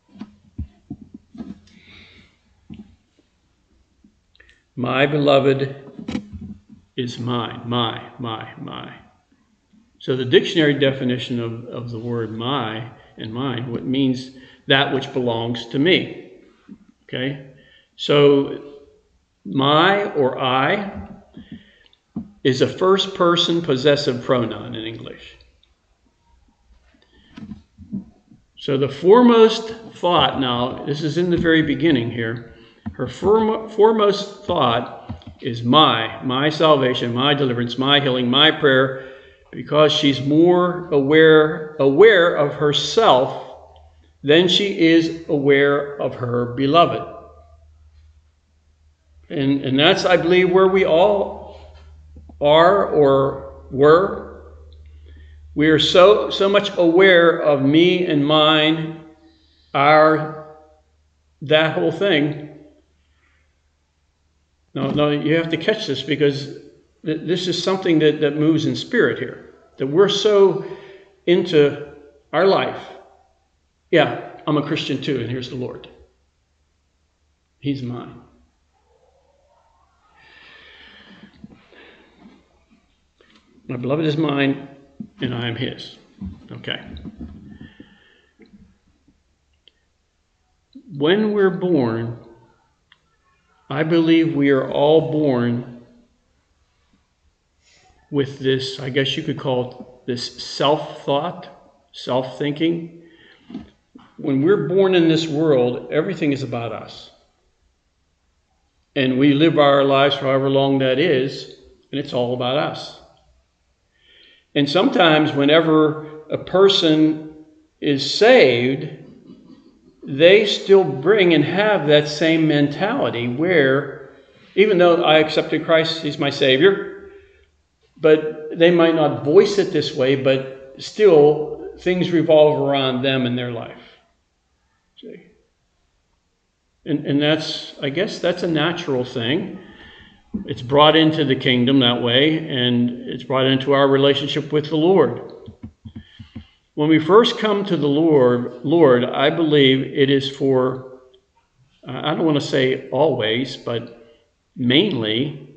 My beloved is mine. My. So the dictionary definition of the word my and mine, what means that which belongs to me. Okay? So my or I is a first person possessive pronoun in English. So the foremost thought, now this is in the very beginning here, her foremost thought is my salvation, my deliverance, my healing, my prayer, because she's more aware of herself than she is aware of her beloved. And that's, I believe, where we all are or were. We are so much aware of me and mine, that whole thing. No, you have to catch this, because this is something that moves in spirit here. That we're so into our life. Yeah, I'm a Christian too, and here's the Lord. He's mine. My beloved is mine, and I am his. Okay. when we're born, I believe we are all born with this, I guess you could call it this self-thought, self-thinking. When we're born in this world, everything is about us. And we live our lives for however long that is, and it's all about us. And sometimes whenever a person is saved, they still bring and have that same mentality where, even though I accepted Christ, He's my Savior, but they might not voice it this way, but still things revolve around them in their life. See? And that's, I guess that's a natural thing. It's brought into the kingdom that way, and it's brought into our relationship with the Lord. When we first come to the Lord, I believe it is for, I don't want to say always, but mainly,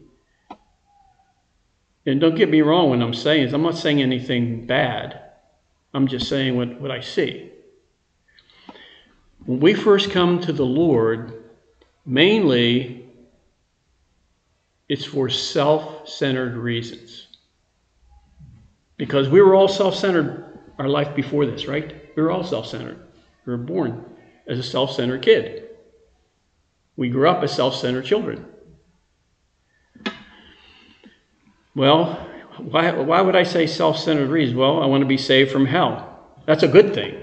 and don't get me wrong when I'm saying this, I'm not saying anything bad. I'm just saying what I see. When we first come to the Lord, mainly it's for self-centered reasons. Because we were all self-centered our life before this, right? We were all self-centered. We were born as a self-centered kid. We grew up as self-centered children. Well, why would I say self-centered reasons? Well, I want to be saved from hell. That's a good thing.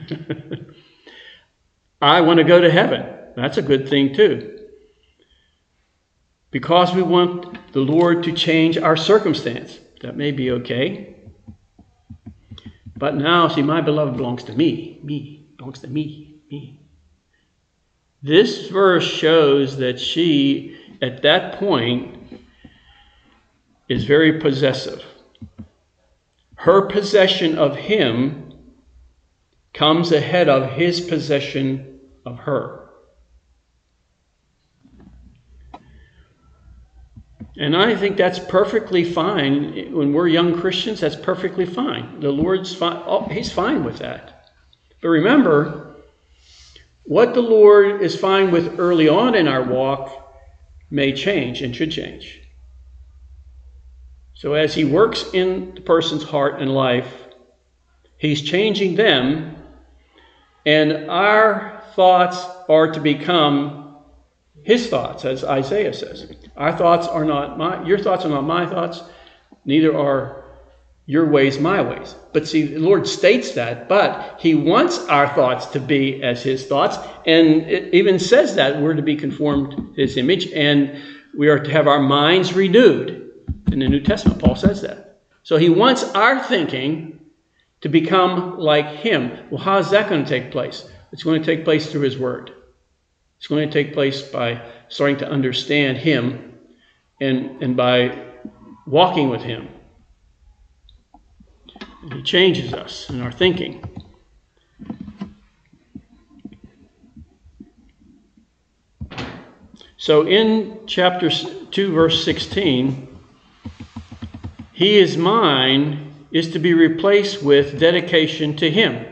I want to go to heaven. That's a good thing too. Because we want the Lord to change our circumstance. That may be okay. But now, see, my beloved belongs to me. Belongs to me. This verse shows that she, at that point, is very possessive. Her possession of him comes ahead of his possession of her. And I think that's perfectly fine. When we're young Christians, that's perfectly fine. The Lord's fine. Oh, He's fine with that. But remember, what the Lord is fine with early on in our walk may change and should change. So as He works in the person's heart and life, He's changing them, and our thoughts are to become His thoughts, as Isaiah says. Our thoughts are not your thoughts are not my thoughts, neither are your ways my ways. But see, the Lord states that, but He wants our thoughts to be as His thoughts, and it even says that we're to be conformed to His image, and we are to have our minds renewed. In the New Testament, Paul says that. So He wants our thinking to become like Him. Well, how is that going to take place? It's going to take place through His Word. It's going to take place by starting to understand Him and by walking with Him. And He changes us in our thinking. So in chapter 2, verse 16, He is mine is to be replaced with dedication to Him.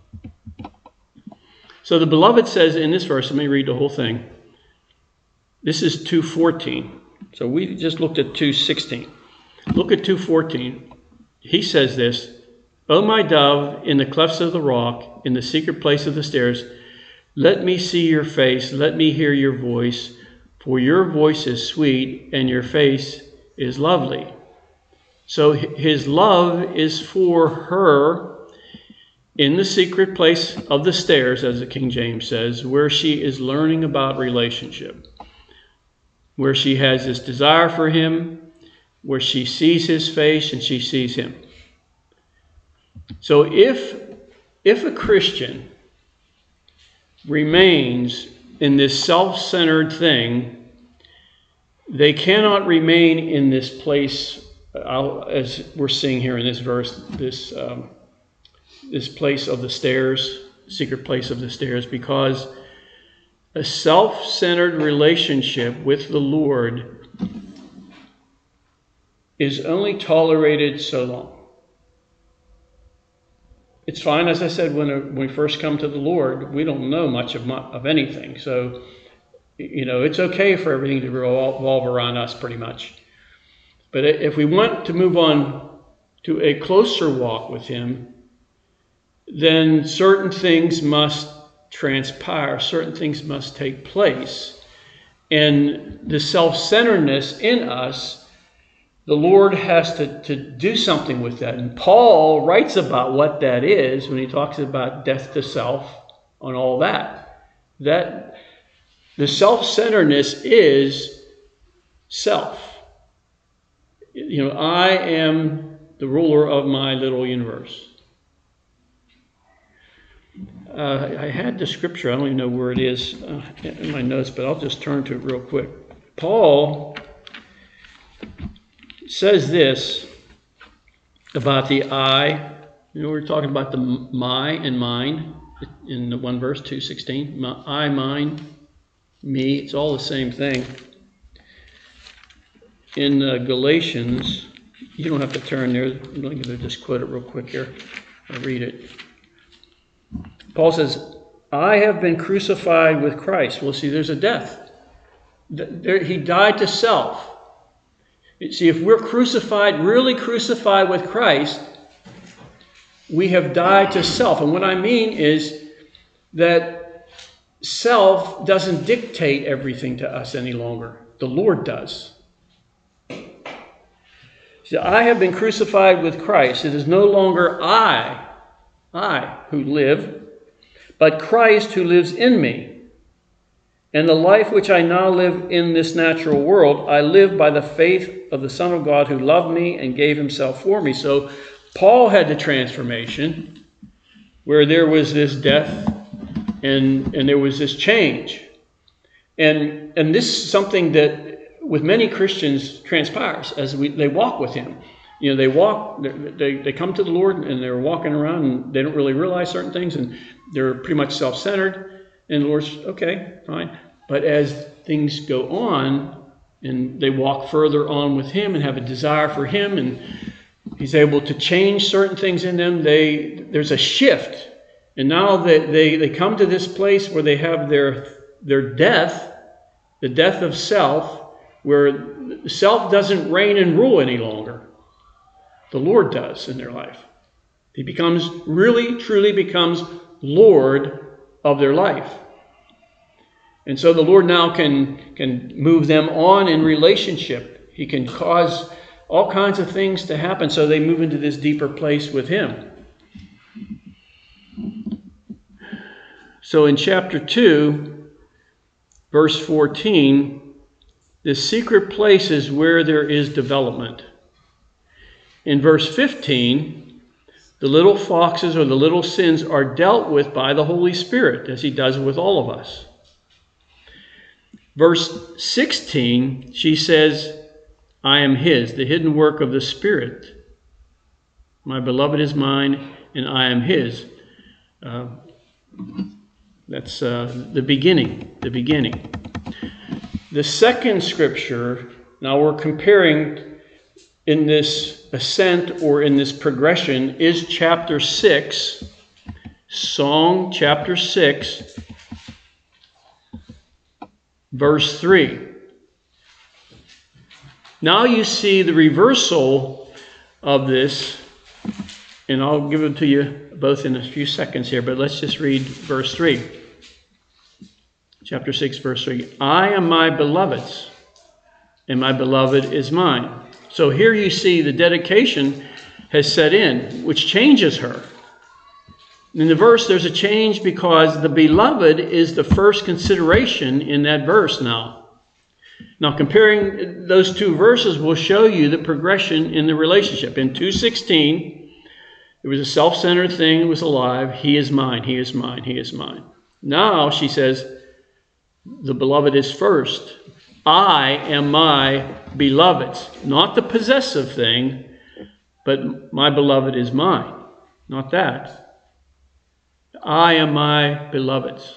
So the beloved says in this verse, let me read the whole thing. This is 2:14. So we just looked at 2:16. Look at 2:14. He says this, O my dove, in the clefts of the rock, in the secret place of the stairs, let me see your face, let me hear your voice, for your voice is sweet and your face is lovely. So His love is for her in the secret place of the stairs, as the King James says, where she is learning about relationship, where she has this desire for Him, where she sees His face and she sees Him. So if a Christian remains in this self-centered thing, they cannot remain in this place, as we're seeing here in this verse, this place of the stairs, secret place of the stairs, because a self-centered relationship with the Lord is only tolerated so long. it's fine. As I said, when we first come to the Lord, we don't know much of anything. So, it's okay for everything to revolve around us pretty much. But if we want to move on to a closer walk with Him, then certain things must transpire, certain things must take place. And the self-centeredness in us, the Lord has to do something with that. And Paul writes about what that is when he talks about death to self and all that. That the self-centeredness is self. I am the ruler of my little universe. I had the scripture, I don't even know where it is in my notes, but I'll just turn to it real quick. Paul says this about the I. We're talking about the my and mine in the one verse, 2:16. I, mine, me, it's all the same thing. In Galatians, you don't have to turn there. I'm going to just quote it real quick here. I'll read it. Paul says, I have been crucified with Christ. Well, see, there's a death. He died to self. See, if we're crucified, really crucified with Christ, we have died to self. And what I mean is that self doesn't dictate everything to us any longer. The Lord does. See, I have been crucified with Christ. It is no longer I who live, but Christ who lives in me. And the life which I now live in this natural world, I live by the faith of the Son of God who loved me and gave himself for me. So Paul had the transformation where there was this death and there was this change. And this is something that with many Christians transpires as they walk with him. They come to the Lord and they're walking around and they don't really realize certain things and they're pretty much self-centered. And the Lord's, okay, fine. But as things go on and they walk further on with Him and have a desire for Him and He's able to change certain things in them, there's a shift. And now they come to this place where they have their death, the death of self, where self doesn't reign and rule any longer. The Lord does in their life. He truly becomes Lord of their life. And so the Lord now can move them on in relationship. He can cause all kinds of things to happen so they move into this deeper place with Him. So in chapter 2, verse 14, the secret place is where there is development. In verse 15, the little foxes or the little sins are dealt with by the Holy Spirit, as He does with all of us. Verse 16, she says, I am His, the hidden work of the Spirit. My beloved is mine, and I am His. That's the beginning. The second scripture, now we're comparing in this ascent or in this progression, is chapter 6, Song chapter 6, verse 3. Now you see the reversal of this, and I'll give it to you both in a few seconds here, but let's just read verse 3. Chapter 6, verse 3. I am my beloved's, and my beloved is mine. So here you see the dedication has set in, which changes her. In the verse, there's a change because the beloved is the first consideration in that verse now. Now, comparing those two verses will show you the progression in the relationship. In 2:16, it was a self-centered thing. It was alive. He is mine. He is mine. He is mine. Now she says, the beloved is first. I am my beloved's. Not the possessive thing, but my beloved is mine. Not that. I am my beloved's.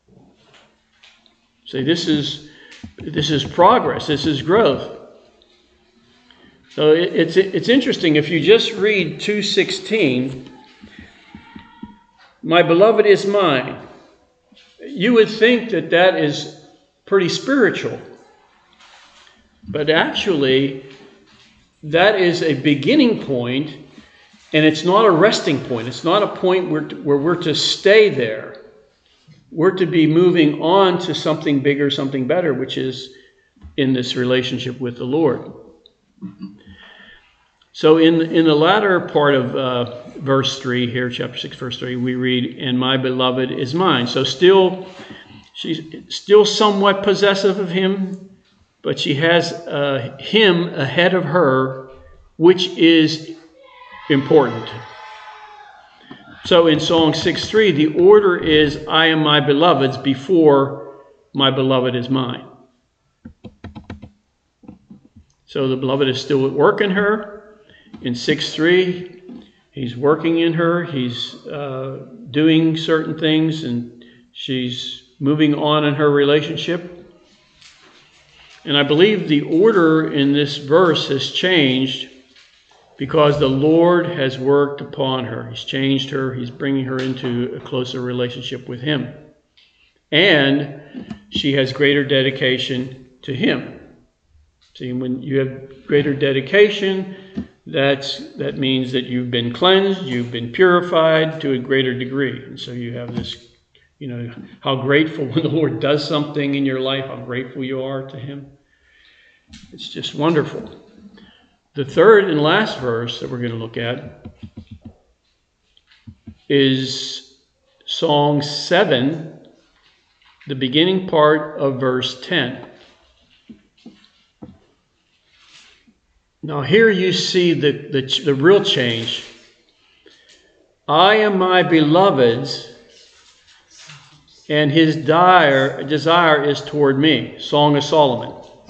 See, this is progress. This is growth. So it's interesting. If you just read 2:16, My beloved is mine. You would think that that is pretty spiritual. But actually, that is a beginning point, and it's not a resting point. It's not a point where we're to stay there. We're to be moving on to something bigger, something better, which is in this relationship with the Lord. So in the latter part of verse 3 here, chapter 6, verse 3, we read, and my beloved is mine. So she's still somewhat possessive of him, but she has him ahead of her, which is important. So in Song 6:3, the order is, I am my beloved's before my beloved is mine. So the beloved is still at work in her. In 6:3, he's working in her. He's doing certain things, and she's moving on in her relationship. And I believe the order in this verse has changed because the Lord has worked upon her. He's changed her. He's bringing her into a closer relationship with him. And she has greater dedication to him. See, when you have greater dedication, that means that you've been cleansed, you've been purified to a greater degree. And so you have this, how grateful when the Lord does something in your life, how grateful you are to him. It's just wonderful. The third and last verse that we're going to look at is Song 7, the beginning part of verse 10. Now here you see the real change. I am my beloved's, and his desire is toward me. Song of Solomon.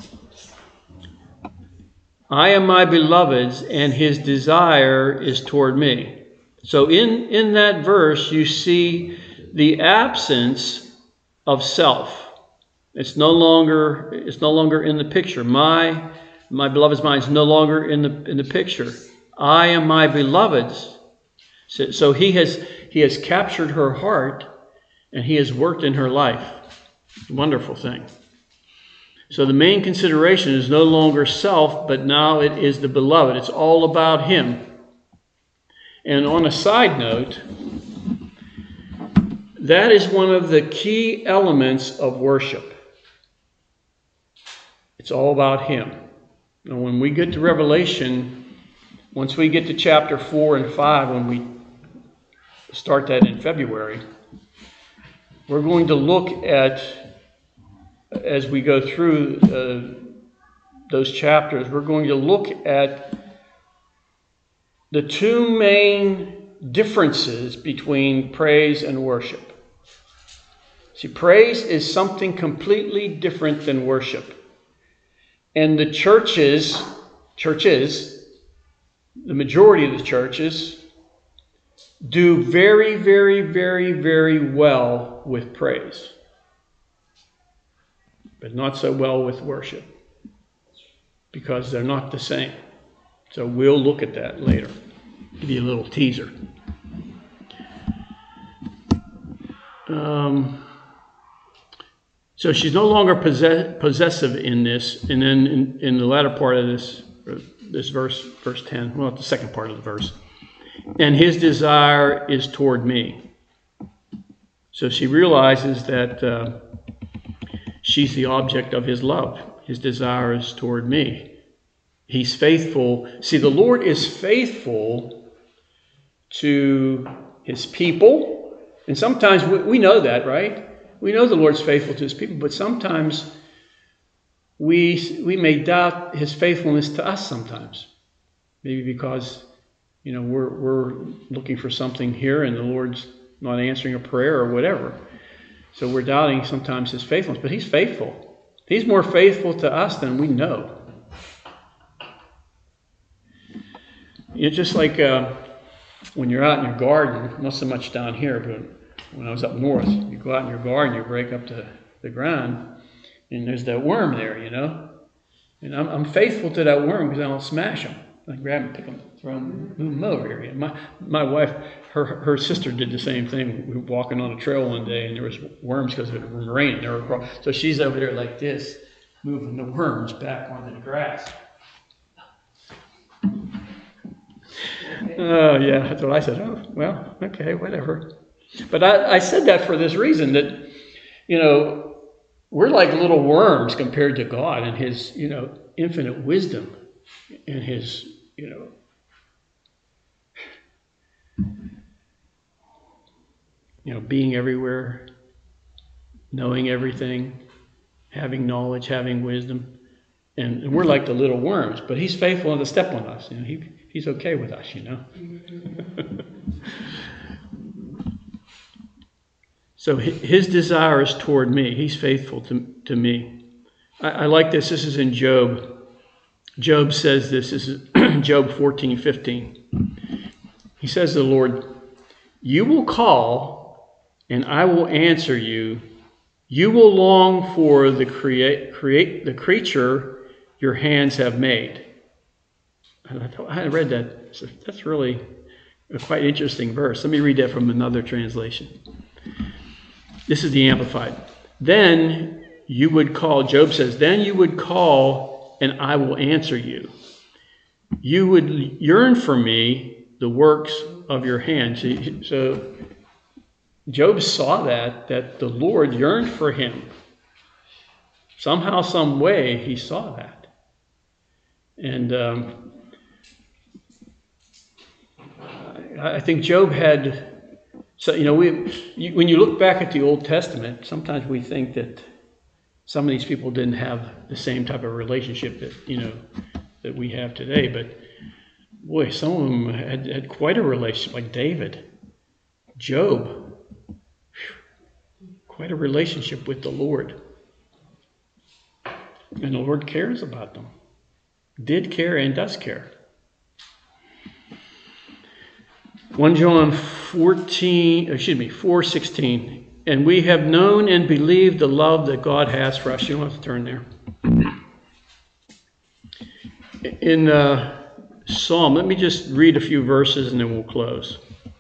I am my beloved's, and his desire is toward me. So in that verse, you see the absence of self. It's no longer in the picture. My beloved's mind is no longer in the picture. I am my beloved's. So he has captured her heart, and he has worked in her life. Wonderful thing. So the main consideration is no longer self, but now it is the beloved. It's all about him. And on a side note, that is one of the key elements of worship. It's all about him. And when we get to Revelation, once we get to chapter 4 and 5, when we start that in February, we're going to look at, as we go through those chapters, we're going to look at the two main differences between praise and worship. See, praise is something completely different than worship. And the churches, the majority of the churches, do very, very, very, very well with praise, but not so well with worship, because they're not the same. So we'll look at that later. Give you a little teaser. So she's no longer possessive in this. And then in the latter part of this verse, verse 10, well, the second part of the verse, and his desire is toward me. So she realizes that she's the object of his love. His desire is toward me. He's faithful. See, the Lord is faithful to his people. And sometimes we know that, right? We know the Lord's faithful to his people, but sometimes we may doubt his faithfulness to us sometimes. Maybe because, we're looking for something here and the Lord's not answering a prayer or whatever. So we're doubting sometimes his faithfulness, but he's faithful. He's more faithful to us than we know. Just like when you're out in your garden, not so much down here, but when I was up north, you go out in your garden, you break up the ground, and there's that worm there, And I'm faithful to that worm because I don't smash him. I grab them, pick them, throw them, move them over here. And my wife, her sister did the same thing. We were walking on a trail one day, and there was worms because it was raining. So she's over there like this, moving the worms back onto the grass. Oh, yeah, that's what I said. Oh, well, okay, whatever. But I said that for this reason, that, we're like little worms compared to God and his, infinite wisdom and his, being everywhere, knowing everything, having knowledge, having wisdom. And we're like the little worms, but he's faithful to step on us. He's okay with us, So his desire is toward me. He's faithful to me. I like this. This is in Job. Job says this. This is Job 14:15. He says to the Lord, "You will call, and I will answer you. You will long for the creature your hands have made." I read that. So that's really a quite interesting verse. Let me read that from another translation. This is the Amplified. Then you would call, Job says, then you would call and I will answer you. You would yearn for me, the works of your hands. So Job saw that the Lord yearned for him. Somehow, some way, he saw that. And I think Job had... So, when you look back at the Old Testament, sometimes we think that some of these people didn't have the same type of relationship that we have today. But, boy, some of them had quite a relationship, like David, Job. Quite a relationship with the Lord. And the Lord cares about them. Did care and does care. 1 John 4:16. And we have known and believed the love that God has for us. You don't have to turn there. In Psalm, let me just read a few verses and then we'll close.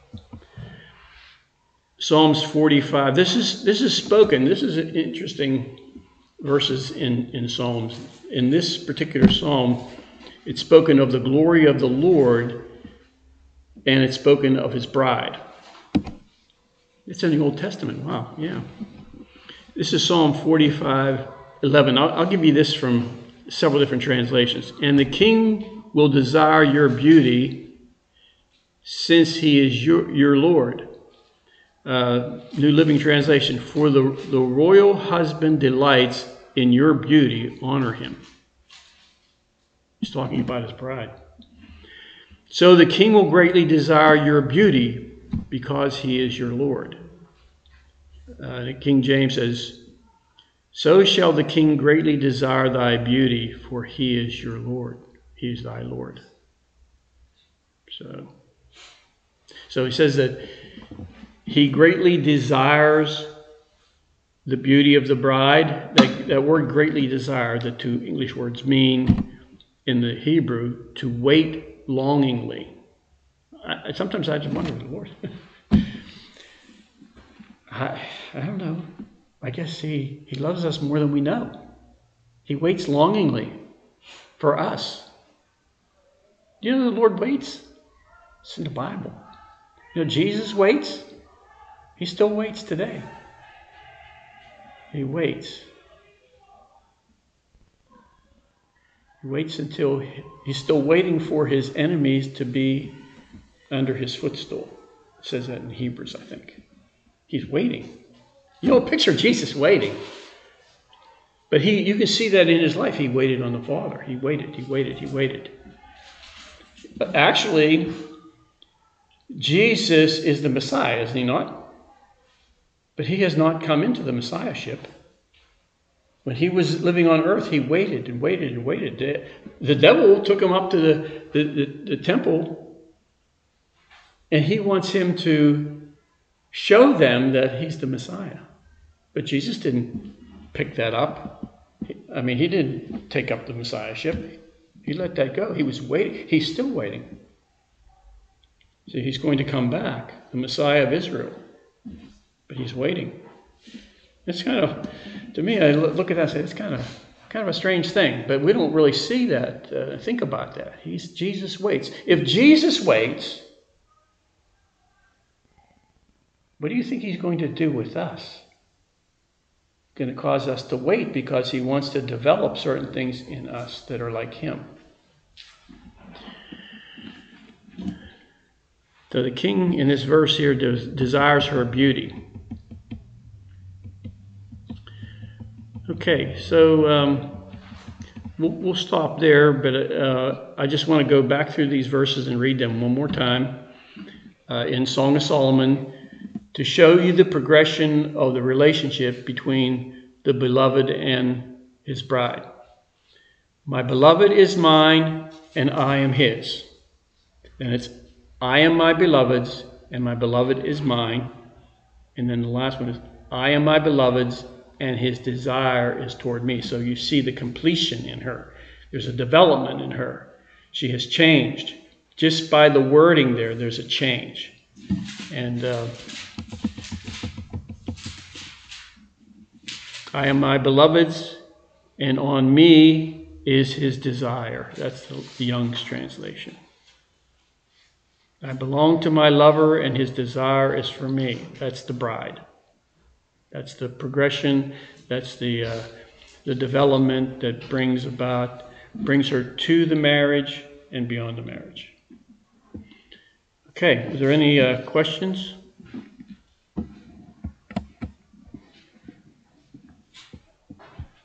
Psalms 45. This is spoken. This is an interesting verses in Psalms. In this particular psalm, it's spoken of the glory of the Lord, and it's spoken of his bride. It's in the Old Testament. Wow, yeah. This is Psalm 45:11. I'll give you this from several different translations. And the king will desire your beauty, since he is your Lord. New Living Translation. For the royal husband delights in your beauty, honor him. He's talking about his bride. So the king will greatly desire your beauty because he is your Lord. King James says, so shall the king greatly desire thy beauty, for he is your Lord. He is thy Lord. So he says that he greatly desires the beauty of the bride. That word greatly desire, the two English words mean in the Hebrew to wait longingly. Sometimes I just wonder, Lord, I don't know. I guess he loves us more than we know. He waits longingly for us. Do you know the Lord waits? It's in the Bible. Jesus waits. He still waits today. He waits. He waits until he's still waiting for his enemies to be under his footstool. It says that in Hebrews, I think. He's waiting. Picture Jesus waiting. But you can see that in his life. He waited on the Father. He waited. But actually, Jesus is the Messiah, is he not? But he has not come into the Messiahship. When he was living on earth, he waited and waited and waited. The devil took him up to the temple, and he wants him to show them that he's the Messiah. But Jesus didn't pick that up. He didn't take up the Messiahship. He let that go. He was waiting. He's still waiting. See, he's going to come back, the Messiah of Israel. But he's waiting. It's kind of, to me, I look at that and say, it's kind of a strange thing. But we don't really see that, think about that. Jesus waits. If Jesus waits, what do you think he's going to do with us? Going to cause us to wait because he wants to develop certain things in us that are like him. So the king in this verse here desires her beauty. Okay, so we'll stop there, but I just want to go back through these verses and read them one more time in Song of Solomon to show you the progression of the relationship between the beloved and his bride. My beloved is mine, and I am his. And it's I am my beloved's, and my beloved is mine. And then the last one is I am my beloved's, and his desire is toward me. So you see the completion in her. There's a development in her. She has changed. Just by the wording there's a change. And I am my beloved's, and on me is his desire. That's the Young's translation. I belong to my lover, and his desire is for me. That's the bride. That's the progression. That's the development that brings her to the marriage and beyond the marriage. Okay, is there any questions?